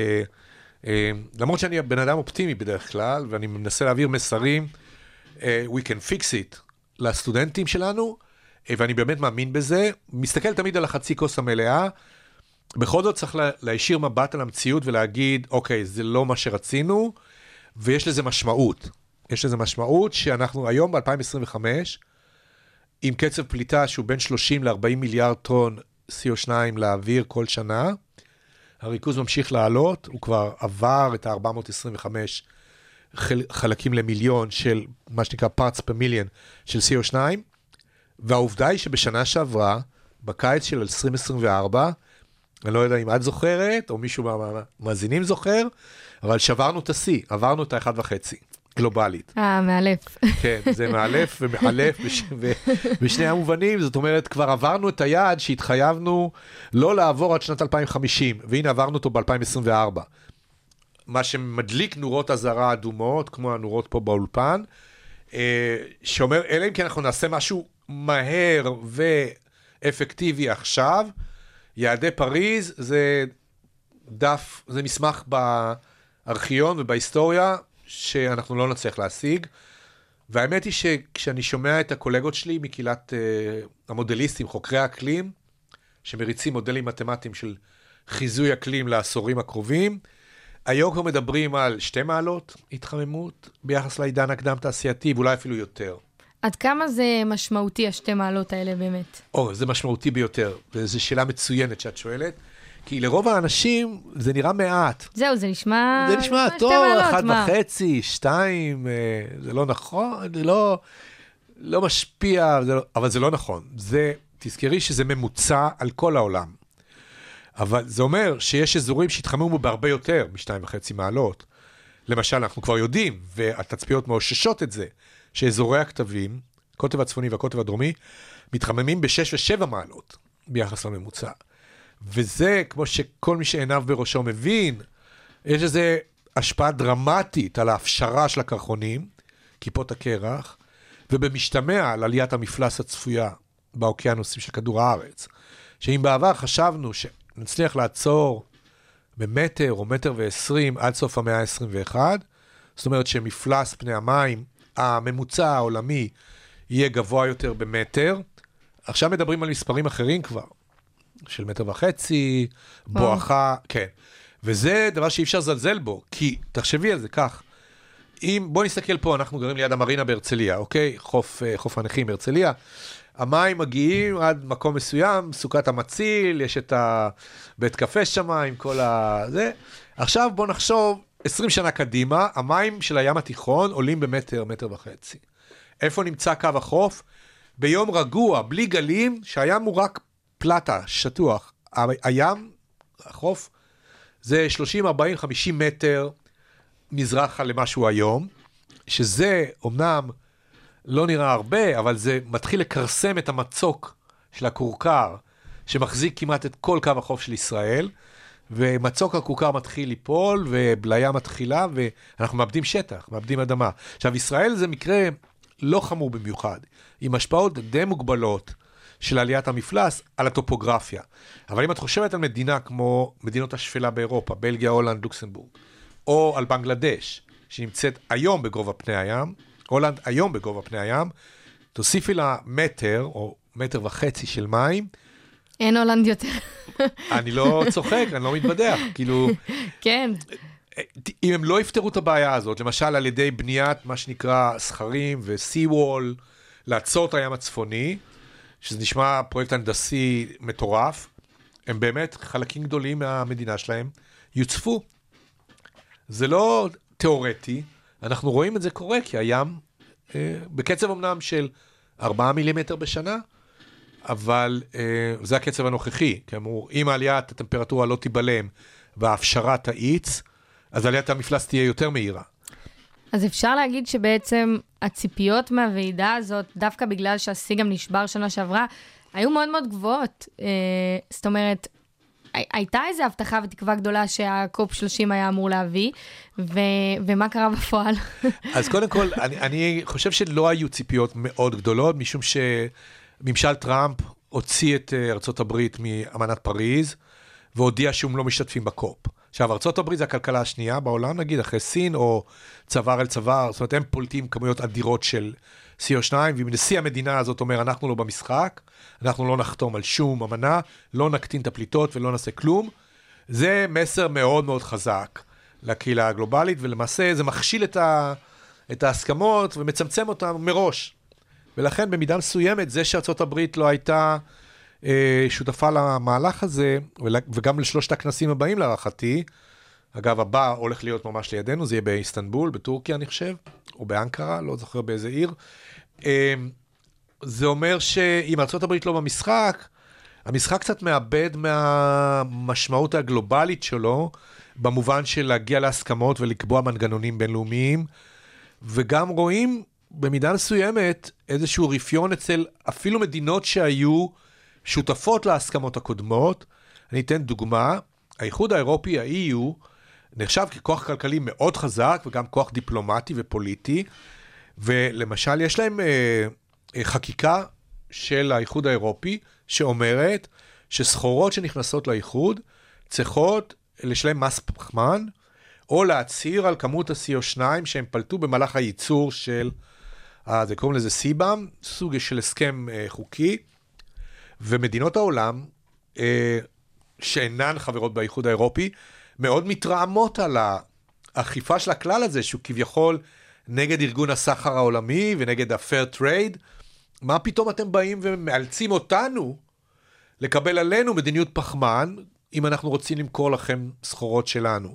אה, אה, שאני בן אדם אופטימי בדרך כלל, ואני מנסה להעביר מסרים, אה, we can fix it, לסטודנטים שלנו, אה, ואני באמת מאמין בזה, מסתכל תמיד על החצי כוס המלאה, בכל זאת צריך לה, להישיר מבט על המציאות ולהגיד, אוקיי, זה לא מה שרצינו, ויש לזה משמעות. יש לזה משמעות שאנחנו היום ב-אלפיים עשרים וחמש, עם קצב פליטה שהוא בין שלושים ל-ארבעים מיליארד טון סי או שתיים לאוויר כל שנה, הריכוז ממשיך לעלות, הוא כבר עבר את ה-ארבע מאות עשרים וחמש חל, חלקים למיליון של מה שנקרא parts per million של סי או שתיים, והעובדה היא שבשנה שעברה, בקיץ של עשרים עשרים וארבע, אני לא יודע אם את זוכרת, או מישהו מהמאזינים זוכר, אבל שברנו את השיא, עברנו את האחד וחצי, גלובלית. אה, מאלף. כן, זה מאלף ומאלף בש... בשני המובנים, זאת אומרת, כבר עברנו את היעד שהתחייבנו לא לעבור עד שנת אלפיים וחמישים, והנה עברנו אותו ב-אלפיים עשרים וארבע. מה שמדליק נורות אזהרה אדומות, כמו הנורות פה באולפן, שאומר, אלא אם כן אנחנו נעשה משהו מהר ואפקטיבי עכשיו, יעדי פריז זה דף, זה מסמך בארכיון ובהיסטוריה שאנחנו לא נצליח להשיג. והאמת היא שכשאני שומע את הקולגות שלי מקהילת uh, המודליסטים, חוקרי האקלים, שמריצים מודלים מתמטיים של חיזוי אקלים לעשורים הקרובים, היום כבר מדברים על שתי מעלות התחממות ביחס לעידן הקדם תעשייתי, ואולי אפילו יותר. עד כמה זה משמעותי, השתי מעלות האלה באמת? או, זה משמעותי ביותר, וזו שאלה מצוינת שאת שואלת, כי לרוב האנשים זה נראה מעט. זהו, זה נשמע... זה נשמע טוב, אחד וחצי, שתיים, זה לא נכון, זה לא, לא משפיע, זה לא, אבל זה לא נכון. זה, תזכרי שזה ממוצע על כל העולם. אבל זה אומר שיש אזורים שהתחממו בהרבה יותר משתיים וחצי מעלות. למשל, אנחנו כבר יודעים, והתצפיות מאוששות את זה, שאזורי הכתבים, הקוטב הצפוני והקוטב הדרומי, מתחממים בשש ושבע מעלות ביחס לממוצע. וזה, כמו שכל מי שעיניו בראשו מבין, יש איזו השפעה דרמטית על ההפשרה של הקרחונים, כיפות הקרח, ובמשתמע על עליית המפלס הצפויה באוקיינוסים של כדור הארץ. שאם בעבר חשבנו שנצליח לעצור במטר או מטר ועשרים עד סוף המאה ה-עשרים ואחת, זאת אומרת שמפלס פני המים, הממוצע העולמי יהיה גבוה יותר במטר, עכשיו מדברים על מספרים אחרים כבר, של מטר וחצי, בואכה, כן. וזה דבר שאי אפשר לזלזל בו, כי תחשבי על זה כך, אם, בוא נסתכל פה, אנחנו גרים ליד המרינה בהרצליה, אוקיי? חוף, חוף הנכים בהרצליה, המים מגיעים עד מקום מסוים, סוכת המציל, יש את הבית קפה שם עם כל ה... זה. עכשיו בוא נחשוב, עשרים שנה קדימה, המים של הים התיכון עולים במטר, מטר וחצי. איפה נמצא קו החוף? ביום רגוע, בלי גלים, שהים הוא רק פלטה, שטוח. הים, החוף, זה שלושים, ארבעים, חמישים מטר מזרחה למשהו היום, שזה אומנם לא נראה הרבה, אבל זה מתחיל לקרסם את המצוק של הקורקר, שמחזיק כמעט את כל קו החוף של ישראל, ומצוק הקורקר מתחיל ליפול, ובליה מתחילה, ואנחנו מאבדים שטח, מאבדים אדמה. עכשיו, ישראל זה מקרה לא חמור במיוחד, עם השפעות די מוגבלות של עליית המפלס על הטופוגרפיה. אבל אם את חושבת על מדינה כמו מדינות השפלה באירופה, בלגיה, הולנד, לוקסמבורג, או על בנגלדש, שנמצאת היום בגובה פני הים, הולנד היום בגובה פני הים, תוסיפי לה מטר, או מטר וחצי של מים. אין הולנד יותר. אני לא צוחק, אני לא מתבדח, כאילו... כן. אם הם לא יפתרו את הבעיה הזאת, למשל על ידי בניית מה שנקרא סכרים ו-Sea-Wall, לעצור את הים הצפוני, שזה נשמע פרויקט הנדסי מטורף, הם באמת חלקים גדולים מהמדינה שלהם, יוצפו. זה לא תיאורטי, אנחנו רואים את זה קורה, כי הים, אה, בקצב אמנם של ארבעה מילימטר בשנה, אבל אה, זה הקצב הנוכחי, כי אמרו, אם העליית הטמפרטורה לא תיבלם, וההפשרה תאיץ, אז עליית המפלס תהיה יותר מהירה. אז אפשר להגיד שבעצם הציפיות מהוועידה הזאת, דווקא בגלל שהשיא גם נשבר שנה שעברה, היו מאוד מאוד גבוהות. אה, זאת אומרת, הייתה איזו הבטחה ותקווה גדולה שהקופ שלושים היה אמור להביא, ו- ומה קרה בפועל? אז קודם כל, אני, אני חושב שלא היו ציפיות מאוד גדולות, משום שממשל טראמפ הוציא את ארצות הברית מאמנת פריז, והודיע שהם לא משתתפים בקופ. עכשיו, ארצות הברית זה הכלכלה השנייה בעולם, נגיד, אחרי סין או צוואר אל צוואר, זאת אומרת, הם פולטים כמויות אדירות של סי או שתיים, ואם נשיא המדינה הזאת אומר, אנחנו לא במשחק, אנחנו לא נחתום על שום אמנה, לא נקטין את הפליטות ולא נעשה כלום, זה מסר מאוד מאוד חזק לקהילה הגלובלית, ולמעשה זה מכשיל את, ה, את ההסכמות ומצמצם אותם מראש. ולכן במידה מסוימת, זה שארצות הברית לא הייתה אה, שותפה למהלך הזה, וגם לשלושת הכנסים הבאים להערכתי, אגב, הבא הולך להיות ממש לידינו, זה יהיה באיסטנבול, בטורקיה אני חושב, או באנקרה, לא זוכר באיזה עיר. אה, זה אומר שאם ארצות הברית לא במשחק, המשחק קצת מאבד מהמשמעות הגלובלית שלו, במובן של להגיע להסכמות ולקבוע מנגנונים בינלאומיים, וגם רואים במידה מסוימת איזשהו רפיון אצל אפילו מדינות שהיו שותפות להסכמות הקודמות. אני אתן דוגמה, האיחוד האירופי, ה-אי יו, נחשב ככוח כלכלי מאוד חזק, וגם כוח דיפלומטי ופוליטי, ולמשל יש להם אה, חקיקה של האיחוד האירופי, שאומרת שסחורות שנכנסות לאיחוד, צריכות לשלם מס פחמן, או להצהיר על כמות ה-סי או שתיים שהם פלטו במהלך הייצור של, אה, זה קוראים לזה סיבאם, סוג של הסכם אה, חוקי, ומדינות העולם, אה, שאינן חברות באיחוד האירופי, מאוד מתרעמות על האכיפה של הכלל הזה, שהוא כביכול נגד ארגון הסחר העולמי ונגד ה-fair trade. מה פתאום אתם באים ומאלצים אותנו לקבל עלינו מדיניות פחמן, אם אנחנו רוצים למכור לכם סחורות שלנו?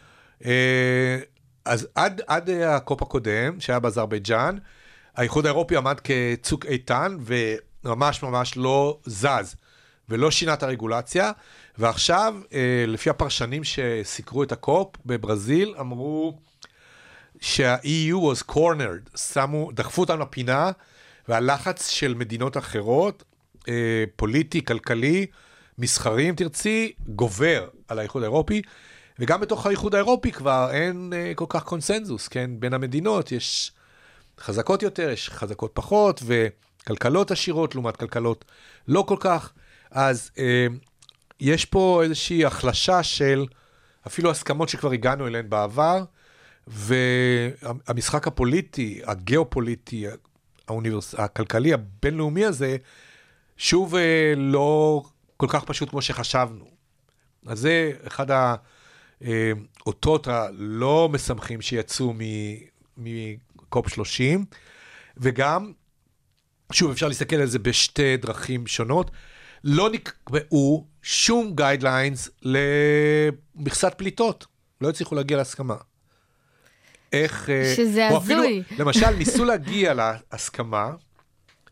אז עד, עד הקופ הקודם, שהיה באזרבייג'אן, האיחוד האירופי עמד כצוק איתן, וממש ממש לא זז, ולא שינה את הרגולציה, ועכשיו, לפי הפרשנים שסיקרו את הקופ בברזיל, אמרו שה-אי יו was cornered, שמו, דחפו אותם לפינה, והלחץ של מדינות אחרות, פוליטי, כלכלי, מסחרי, אם תרצי, גובר על האיחוד האירופי, וגם בתוך האיחוד האירופי כבר אין כל כך קונסנזוס, כן? בין המדינות יש חזקות יותר, יש חזקות פחות, וכלכלות עשירות לעומת כלכלות לא כל כך, אז אה, יש פה איזושהי החלשה של אפילו הסכמות שכבר הגענו אליהן בעבר, והמשחק הפוליטי, הגיאופוליטי, האוניברס... הכלכלי, הבינלאומי הזה, שוב אה, לא כל כך פשוט כמו שחשבנו. אז זה אחד האותות הלא משמחים שיצאו מקופ שלושים, וגם, שוב אפשר להסתכל על זה בשתי דרכים שונות, לא נקבעו שום גיידליינס למכסת פליטות. לא הצליחו להגיע להסכמה. איך... שזה הזוי. למשל, ניסו להגיע להסכמה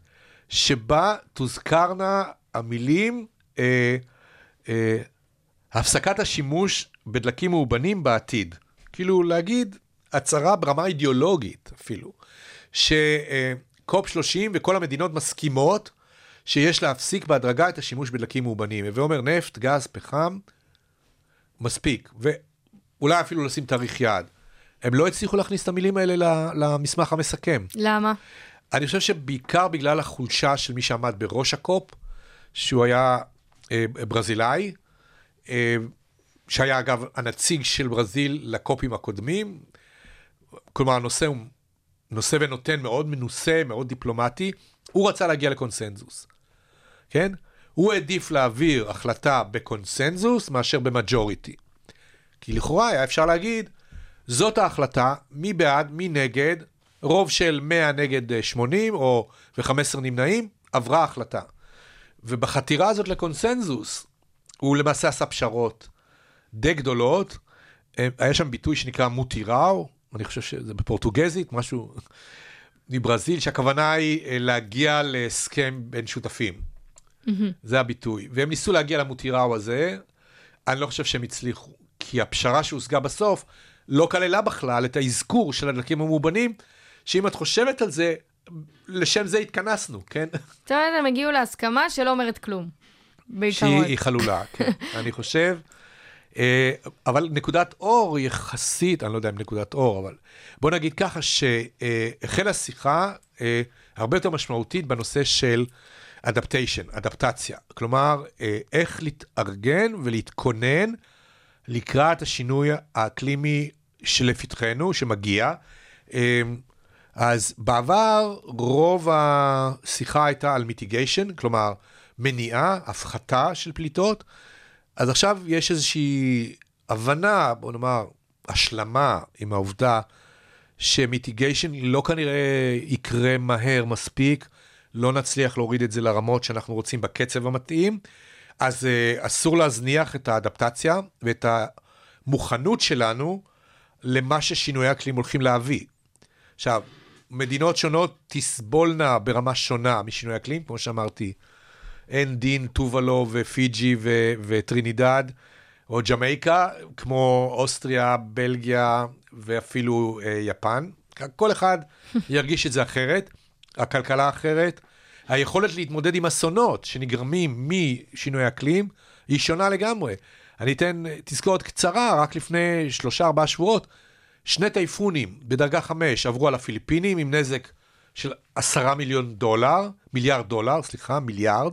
שבה תוזכרנה המילים אה, אה, הפסקת השימוש בדלקים מאובנים בעתיד. כאילו להגיד הצהרה ברמה אידיאולוגית אפילו, שקופ שלושים וכל המדינות מסכימות שיש להפסיק בהדרגה את השימוש בדלקים מאובנים. ואומר נפט, גז, פחם, מספיק. ואולי אפילו לשים תאריך יעד. הם לא הצליחו להכניס את המילים האלה למסמך המסכם. למה? אני חושב שבעיקר בגלל החולשה של מי שעמד בראש הקופ, שהוא היה אה, ברזילאי, אה, שהיה אגב הנציג של ברזיל לקופים הקודמים, כלומר הנושא הוא נושא ונותן מאוד מנוסה, מאוד דיפלומטי, הוא רצה להגיע לקונסנזוס, כן? הוא העדיף להעביר החלטה בקונסנזוס מאשר במג'וריטי. כי לכאורה היה אפשר להגיד, זאת ההחלטה, מי בעד, מי נגד, רוב של מאה נגד שמונים או ו-חמישה עשר נמנעים, עברה החלטה. ובחתירה הזאת לקונסנזוס, הוא למעשה עשה פשרות די גדולות, היה שם ביטוי שנקרא מוטיראו, אני חושב שזה בפורטוגזית, משהו מברזיל, שהכוונה היא להגיע להסכם בין שותפים. Mm-hmm. זה הביטוי. והם ניסו להגיע למוטיראו הזה, אני לא חושב שהם הצליחו, כי הפשרה שהושגה בסוף, לא כללה בכלל את האזכור של הדלקים המאובנים, שאם את חושבת על זה, לשם זה התכנסנו, כן? טוב, הם הגיעו להסכמה שלא אומרת כלום, בעיקרון. שהיא חלולה, כן. אני חושב, אבל נקודת אור יחסית, אני לא יודע אם נקודת אור, אבל בוא נגיד ככה שהחלה שיחה הרבה יותר משמעותית בנושא של אדפטיישן, אדפטציה. כלומר, איך להתארגן ולהתכונן לקראת השינוי האקלימי שלפתחנו, שמגיע. אז בעבר רוב השיחה הייתה על מיטיגיישן, כלומר מניעה, הפחתה של פליטות. אז עכשיו יש איזושהי הבנה, בוא נאמר, השלמה עם העובדה שמיטיגיישן לא כנראה יקרה מהר מספיק, לא נצליח להוריד את זה לרמות שאנחנו רוצים בקצב המתאים, אז uh, אסור להזניח את האדפטציה ואת המוכנות שלנו למה ששינויי האקלים הולכים להביא. עכשיו, מדינות שונות תסבולנה ברמה שונה משינוי האקלים, כמו שאמרתי, אין דין, טובלו ופיג'י ו- וטרינידד, או ג'מייקה, כמו אוסטריה, בלגיה ואפילו uh, יפן. כל אחד ירגיש את זה אחרת, הכלכלה אחרת, היכולת להתמודד עם אסונות שנגרמים משינוי אקלים היא שונה לגמרי. אני אתן תזכורת קצרה, רק לפני שלושה ארבעה שבועות, שני טייפונים בדרגה חמש עברו על הפיליפינים עם נזק של עשרה מיליון דולר, מיליארד דולר, סליחה, מיליארד,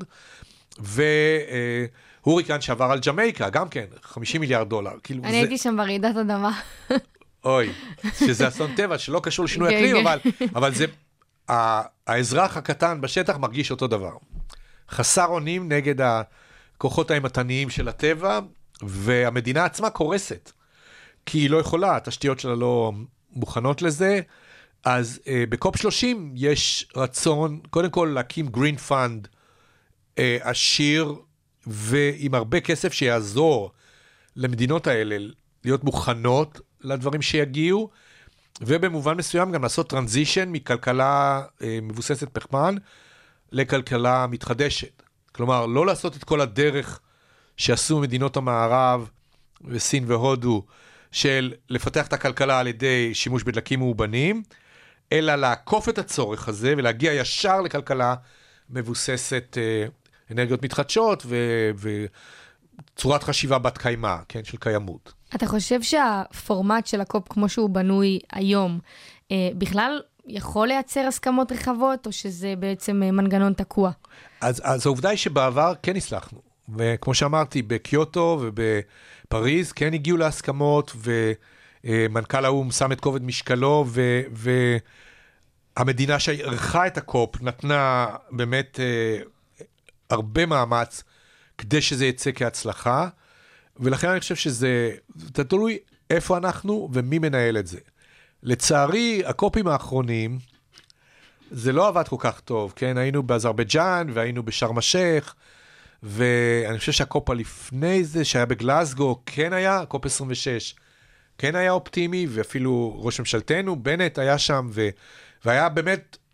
והוריקן שעבר על ג'מייקה, גם כן, חמישים מיליארד דולר. כאילו אני זה... הייתי שם ברעידת אדמה. אוי, שזה אסון טבע שלא קשור לשינוי אקלים, אבל, אבל זה... האזרח הקטן בשטח מרגיש אותו דבר. חסר אונים נגד הכוחות האימתניים של הטבע, והמדינה עצמה קורסת, כי היא לא יכולה, התשתיות שלה לא מוכנות לזה. אז uh, בקופ שלושים יש רצון, קודם כל להקים גרין פאנד uh, עשיר, ועם הרבה כסף שיעזור למדינות האלה להיות מוכנות לדברים שיגיעו, ובמובן מסוים גם לעשות טרנזישן מכלכלה אה, מבוססת פחמן לכלכלה מתחדשת. כלומר, לא לעשות את כל הדרך שעשו מדינות המערב וסין והודו, של לפתח את הכלכלה על ידי שימוש בדלקים מאובנים, אלא לעקוף את הצורך הזה ולהגיע ישר לכלכלה מבוססת אה, אנרגיות מתחדשות ו- וצורת חשיבה בת קיימה, כן, של קיימות. אתה חושב שהפורמט של הקופ כמו שהוא בנוי היום, אה, בכלל יכול לייצר הסכמות רחבות, או שזה בעצם אה, מנגנון תקוע? אז, אז העובדה היא שבעבר כן הסלחנו, וכמו שאמרתי, בקיוטו ובפריז כן הגיעו להסכמות, ומנכ"ל האום שם את כובד משקלו, ו, והמדינה שערכה את הקופ נתנה באמת אה, הרבה מאמץ כדי שזה יצא כהצלחה, ולכן אני חושב שזה תלוי איפה אנחנו ומי מנהל את זה. לצערי, הקופים האחרונים, זה לא עבד כל כך טוב, כן? היינו באזרבייג'אן והיינו בשרם א-שייח, ואני חושב שהקופ לפני זה, שהיה בגלסגו, כן היה, קופ עשרים ושש, כן היה אופטימי, ואפילו ראש ממשלתנו, בנט היה שם, ו... והיה באמת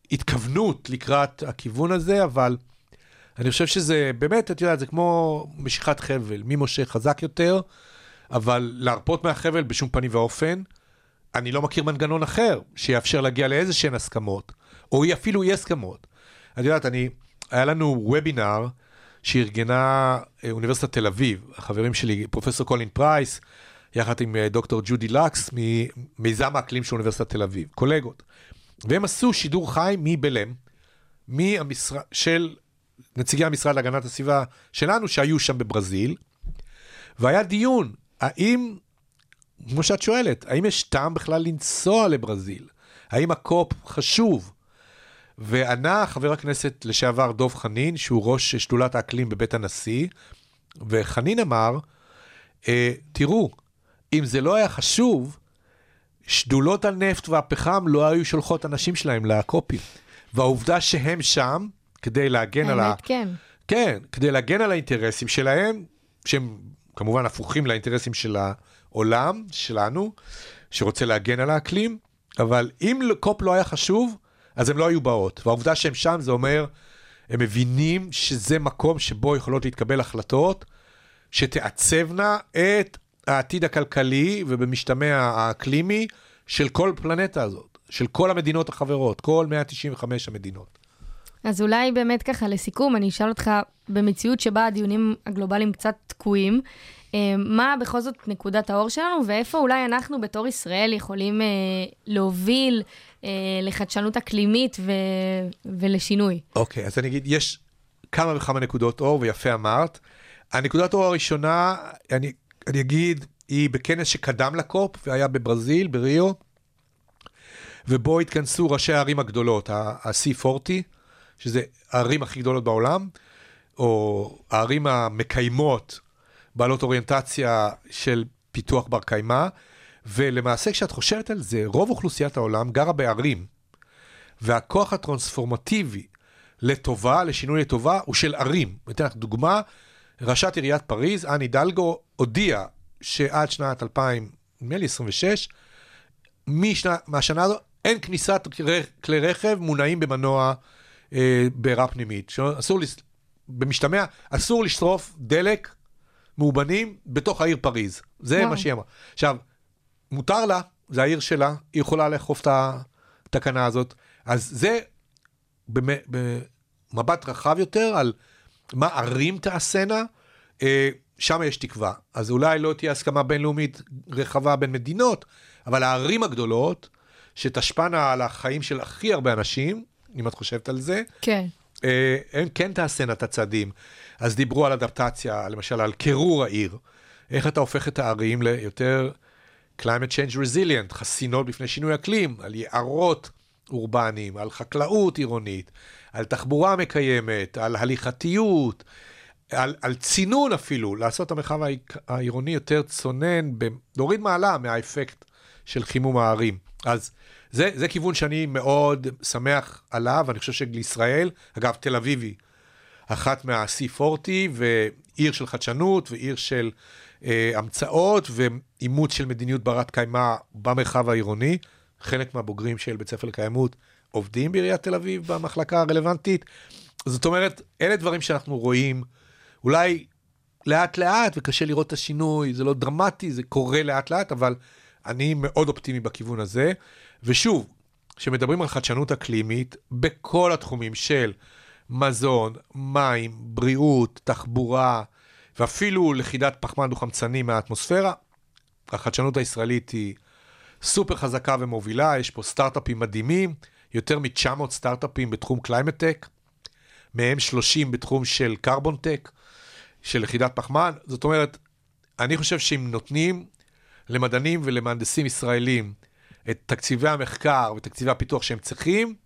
התכוונות לקראת הכיוון הזה, אבל אני חושב שזה באמת, את יודעת, זה כמו משיכת חבל, מי מושך חזק יותר, אבל להרפות מהחבל בשום פנים ואופן, אני לא מכיר מנגנון אחר שיאפשר להגיע לאיזה שהן הסכמות, או אפילו אי הסכמות. את יודעת, אני, היה לנו וובינר שארגנה אוניברסיטת תל אביב, החברים שלי, פרופסור קולין פרייס, יחד עם דוקטור ג'ודי לקס, ממיזם האקלים של אוניברסיטת תל אביב, קולגות. והם עשו שידור חי מבלם, מהמשרד, של נציגי המשרד להגנת הסביבה שלנו, שהיו שם בברזיל, והיה דיון, האם, כמו שאת שואלת, האם יש טעם בכלל לנסוע לברזיל? האם הקופ חשוב? וענה חבר הכנסת לשעבר דוב חנין, שהוא ראש שדולת האקלים בבית הנשיא, וחנין אמר, אה, תראו, אם זה לא היה חשוב, שדולות הנפט והפחם לא היו שולחות אנשים שלהם לקופים. והעובדה שהם שם, כדי להגן על ה... כן. כן, כדי להגן על האינטרסים שלהם, שהם כמובן הפוכים לאינטרסים של העולם שלנו, שרוצה להגן על האקלים, אבל אם קופ לא היה חשוב, אז הם לא היו באות. והעובדה שהם שם, זה אומר, הם מבינים שזה מקום שבו יכולות להתקבל החלטות, שתעצבנה את העתיד הכלכלי, ובמשתמע האקלימי, של כל פלנטה הזאת, של כל המדינות החברות, כל מאה תשעים וחמש המדינות. אז אולי באמת ככה לסיכום, אני אשאל אותך, במציאות שבה הדיונים הגלובליים קצת תקועים, מה בכל זאת נקודת האור שלנו, ואיפה אולי אנחנו בתור ישראל יכולים להוביל לחדשנות אקלימית ולשינוי? אוקיי, אז אני אגיד, יש כמה וכמה נקודות אור, ויפה אמרת. הנקודת האור הראשונה, אני, אני אגיד, היא בכנס שקדם לקופ, והיה בברזיל, בריו, ובו התכנסו ראשי הערים הגדולות, ה-סי ארבעים, שזה הערים הכי גדולות בעולם, או הערים המקיימות, בעלות אוריינטציה של פיתוח בר קיימא, ולמעשה כשאת חושבת על זה, רוב אוכלוסיית העולם גרה בערים, והכוח הטרנספורמטיבי לטובה, לשינוי לטובה, הוא של ערים. אתן לך דוגמה, ראשת עיריית פריז, אני דלגו, הודיעה שעד שנת אלפיים עשרים ושש, משנה, מהשנה הזו, אין כניסת כלי רכב מונעים במנוע אה, בעירה פנימית. אסור, במשתמע, אסור לשרוף דלק מאובנים בתוך העיר פריז. זה וואו. מה שהיא אמרה. עכשיו, מותר לה, זה העיר שלה, היא יכולה לאכוף את התקנה הזאת. אז זה במבט רחב יותר על מה ערים תעשנה, אה, שם יש תקווה. אז אולי לא תהיה הסכמה בינלאומית רחבה בין מדינות, אבל הערים הגדולות, שתשפענה על החיים של הכי הרבה אנשים, אם את חושבת על זה, כן. אה, הם כן תעשנה את הצעדים. אז דיברו על אדפטציה, למשל על קירור העיר. איך אתה הופך את הערים ליותר climate change resilient, חסינות בפני שינוי אקלים, על יערות אורבניים, על חקלאות עירונית, על תחבורה מקיימת, על הליכתיות, על, על צינון אפילו, לעשות המרחב העירוני יותר צונן, להוריד מעלה מהאפקט של חימום הערים. אז זה, זה כיוון שאני מאוד שמח עליו, אני חושב שלישראל, אגב, תל אביבי, אחת מה-סי ארבעים, ועיר של חדשנות, ועיר של אה, המצאות, ואימוץ של מדיניות ברת קיימא במרחב העירוני. חלק מהבוגרים של בית ספר לקיימות עובדים בעיריית תל אביב במחלקה הרלוונטית. זאת אומרת, אלה דברים שאנחנו רואים, אולי לאט לאט, וקשה לראות את השינוי, זה לא דרמטי, זה קורה לאט לאט, אבל אני מאוד אופטימי בכיוון הזה. ושוב, כשמדברים על חדשנות אקלימית, בכל התחומים של מזון, מים, בריאות, תחבורה, ואפילו לכידת פחמן דו-חמצני מהאטמוספירה, החדשנות הישראלית היא סופר חזקה ומובילה, יש פה סטארט-אפים מדהימים, יותר מ-תשע מאות סטארט-אפים בתחום קליימט-טק, מהם שלושים בתחום של קרבון-טק, של לכידת פחמן. זאת אומרת, אני חושב שאם נותנים למדענים ולמהנדסים ישראלים את תקציבי המחקר ותקציבי הפיתוח שהם צריכים,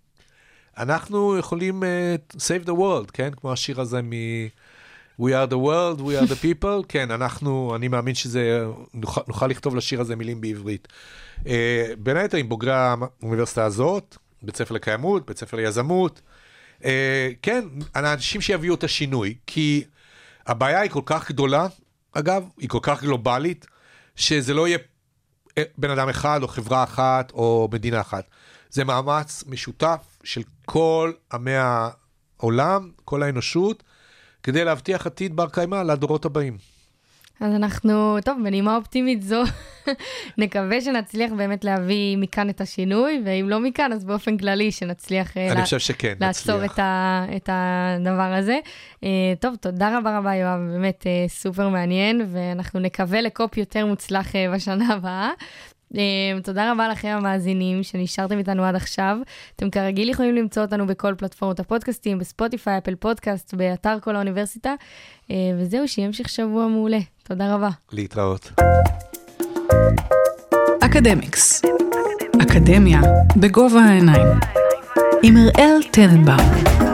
אנחנו יכולים uh, save the world, כן? כמו השיר הזה מ... We are the world, we are the people. כן, אנחנו, אני מאמין שזה, נוכל, נוכל לכתוב לשיר הזה מילים בעברית. Uh, בין היתר, עם בוגרי האוניברסיטה הזאת, בית ספר לקיימות, בית ספר ליזמות, uh, כן, אנשים שיביאו את השינוי, כי הבעיה היא כל כך גדולה, אגב, היא כל כך גלובלית, שזה לא יהיה בן אדם אחד, או חברה אחת, או מדינה אחת. זה מאמץ משותף של כל עמי העולם, כל האנושות, כדי להבטיח עתיד בר קיימא לדורות הבאים. אז אנחנו, טוב, בנימה אופטימית זו, נקווה שנצליח באמת להביא מכאן את השינוי, ואם לא מכאן, אז באופן כללי שנצליח אני לה... חושב שכן, לעצור נצליח. את, ה... את הדבר הזה. טוב, תודה רבה רבה, יואב, באמת סופר מעניין, ואנחנו נקווה לקופ יותר מוצלח בשנה הבאה. תודה רבה לכם המאזינים שנשארתם איתנו עד עכשיו. אתם כרגיל יכולים למצוא אותנו בכל פלטפורמות הפודקאסטים, בספוטיפיי, אפל פודקאסט, באתר כל האוניברסיטה. וזהו, שימשך שבוע מעולה. תודה רבה. להתראות. אקדמיקס. אקדמיה בגובה העיניים. עם אראל טננבאום.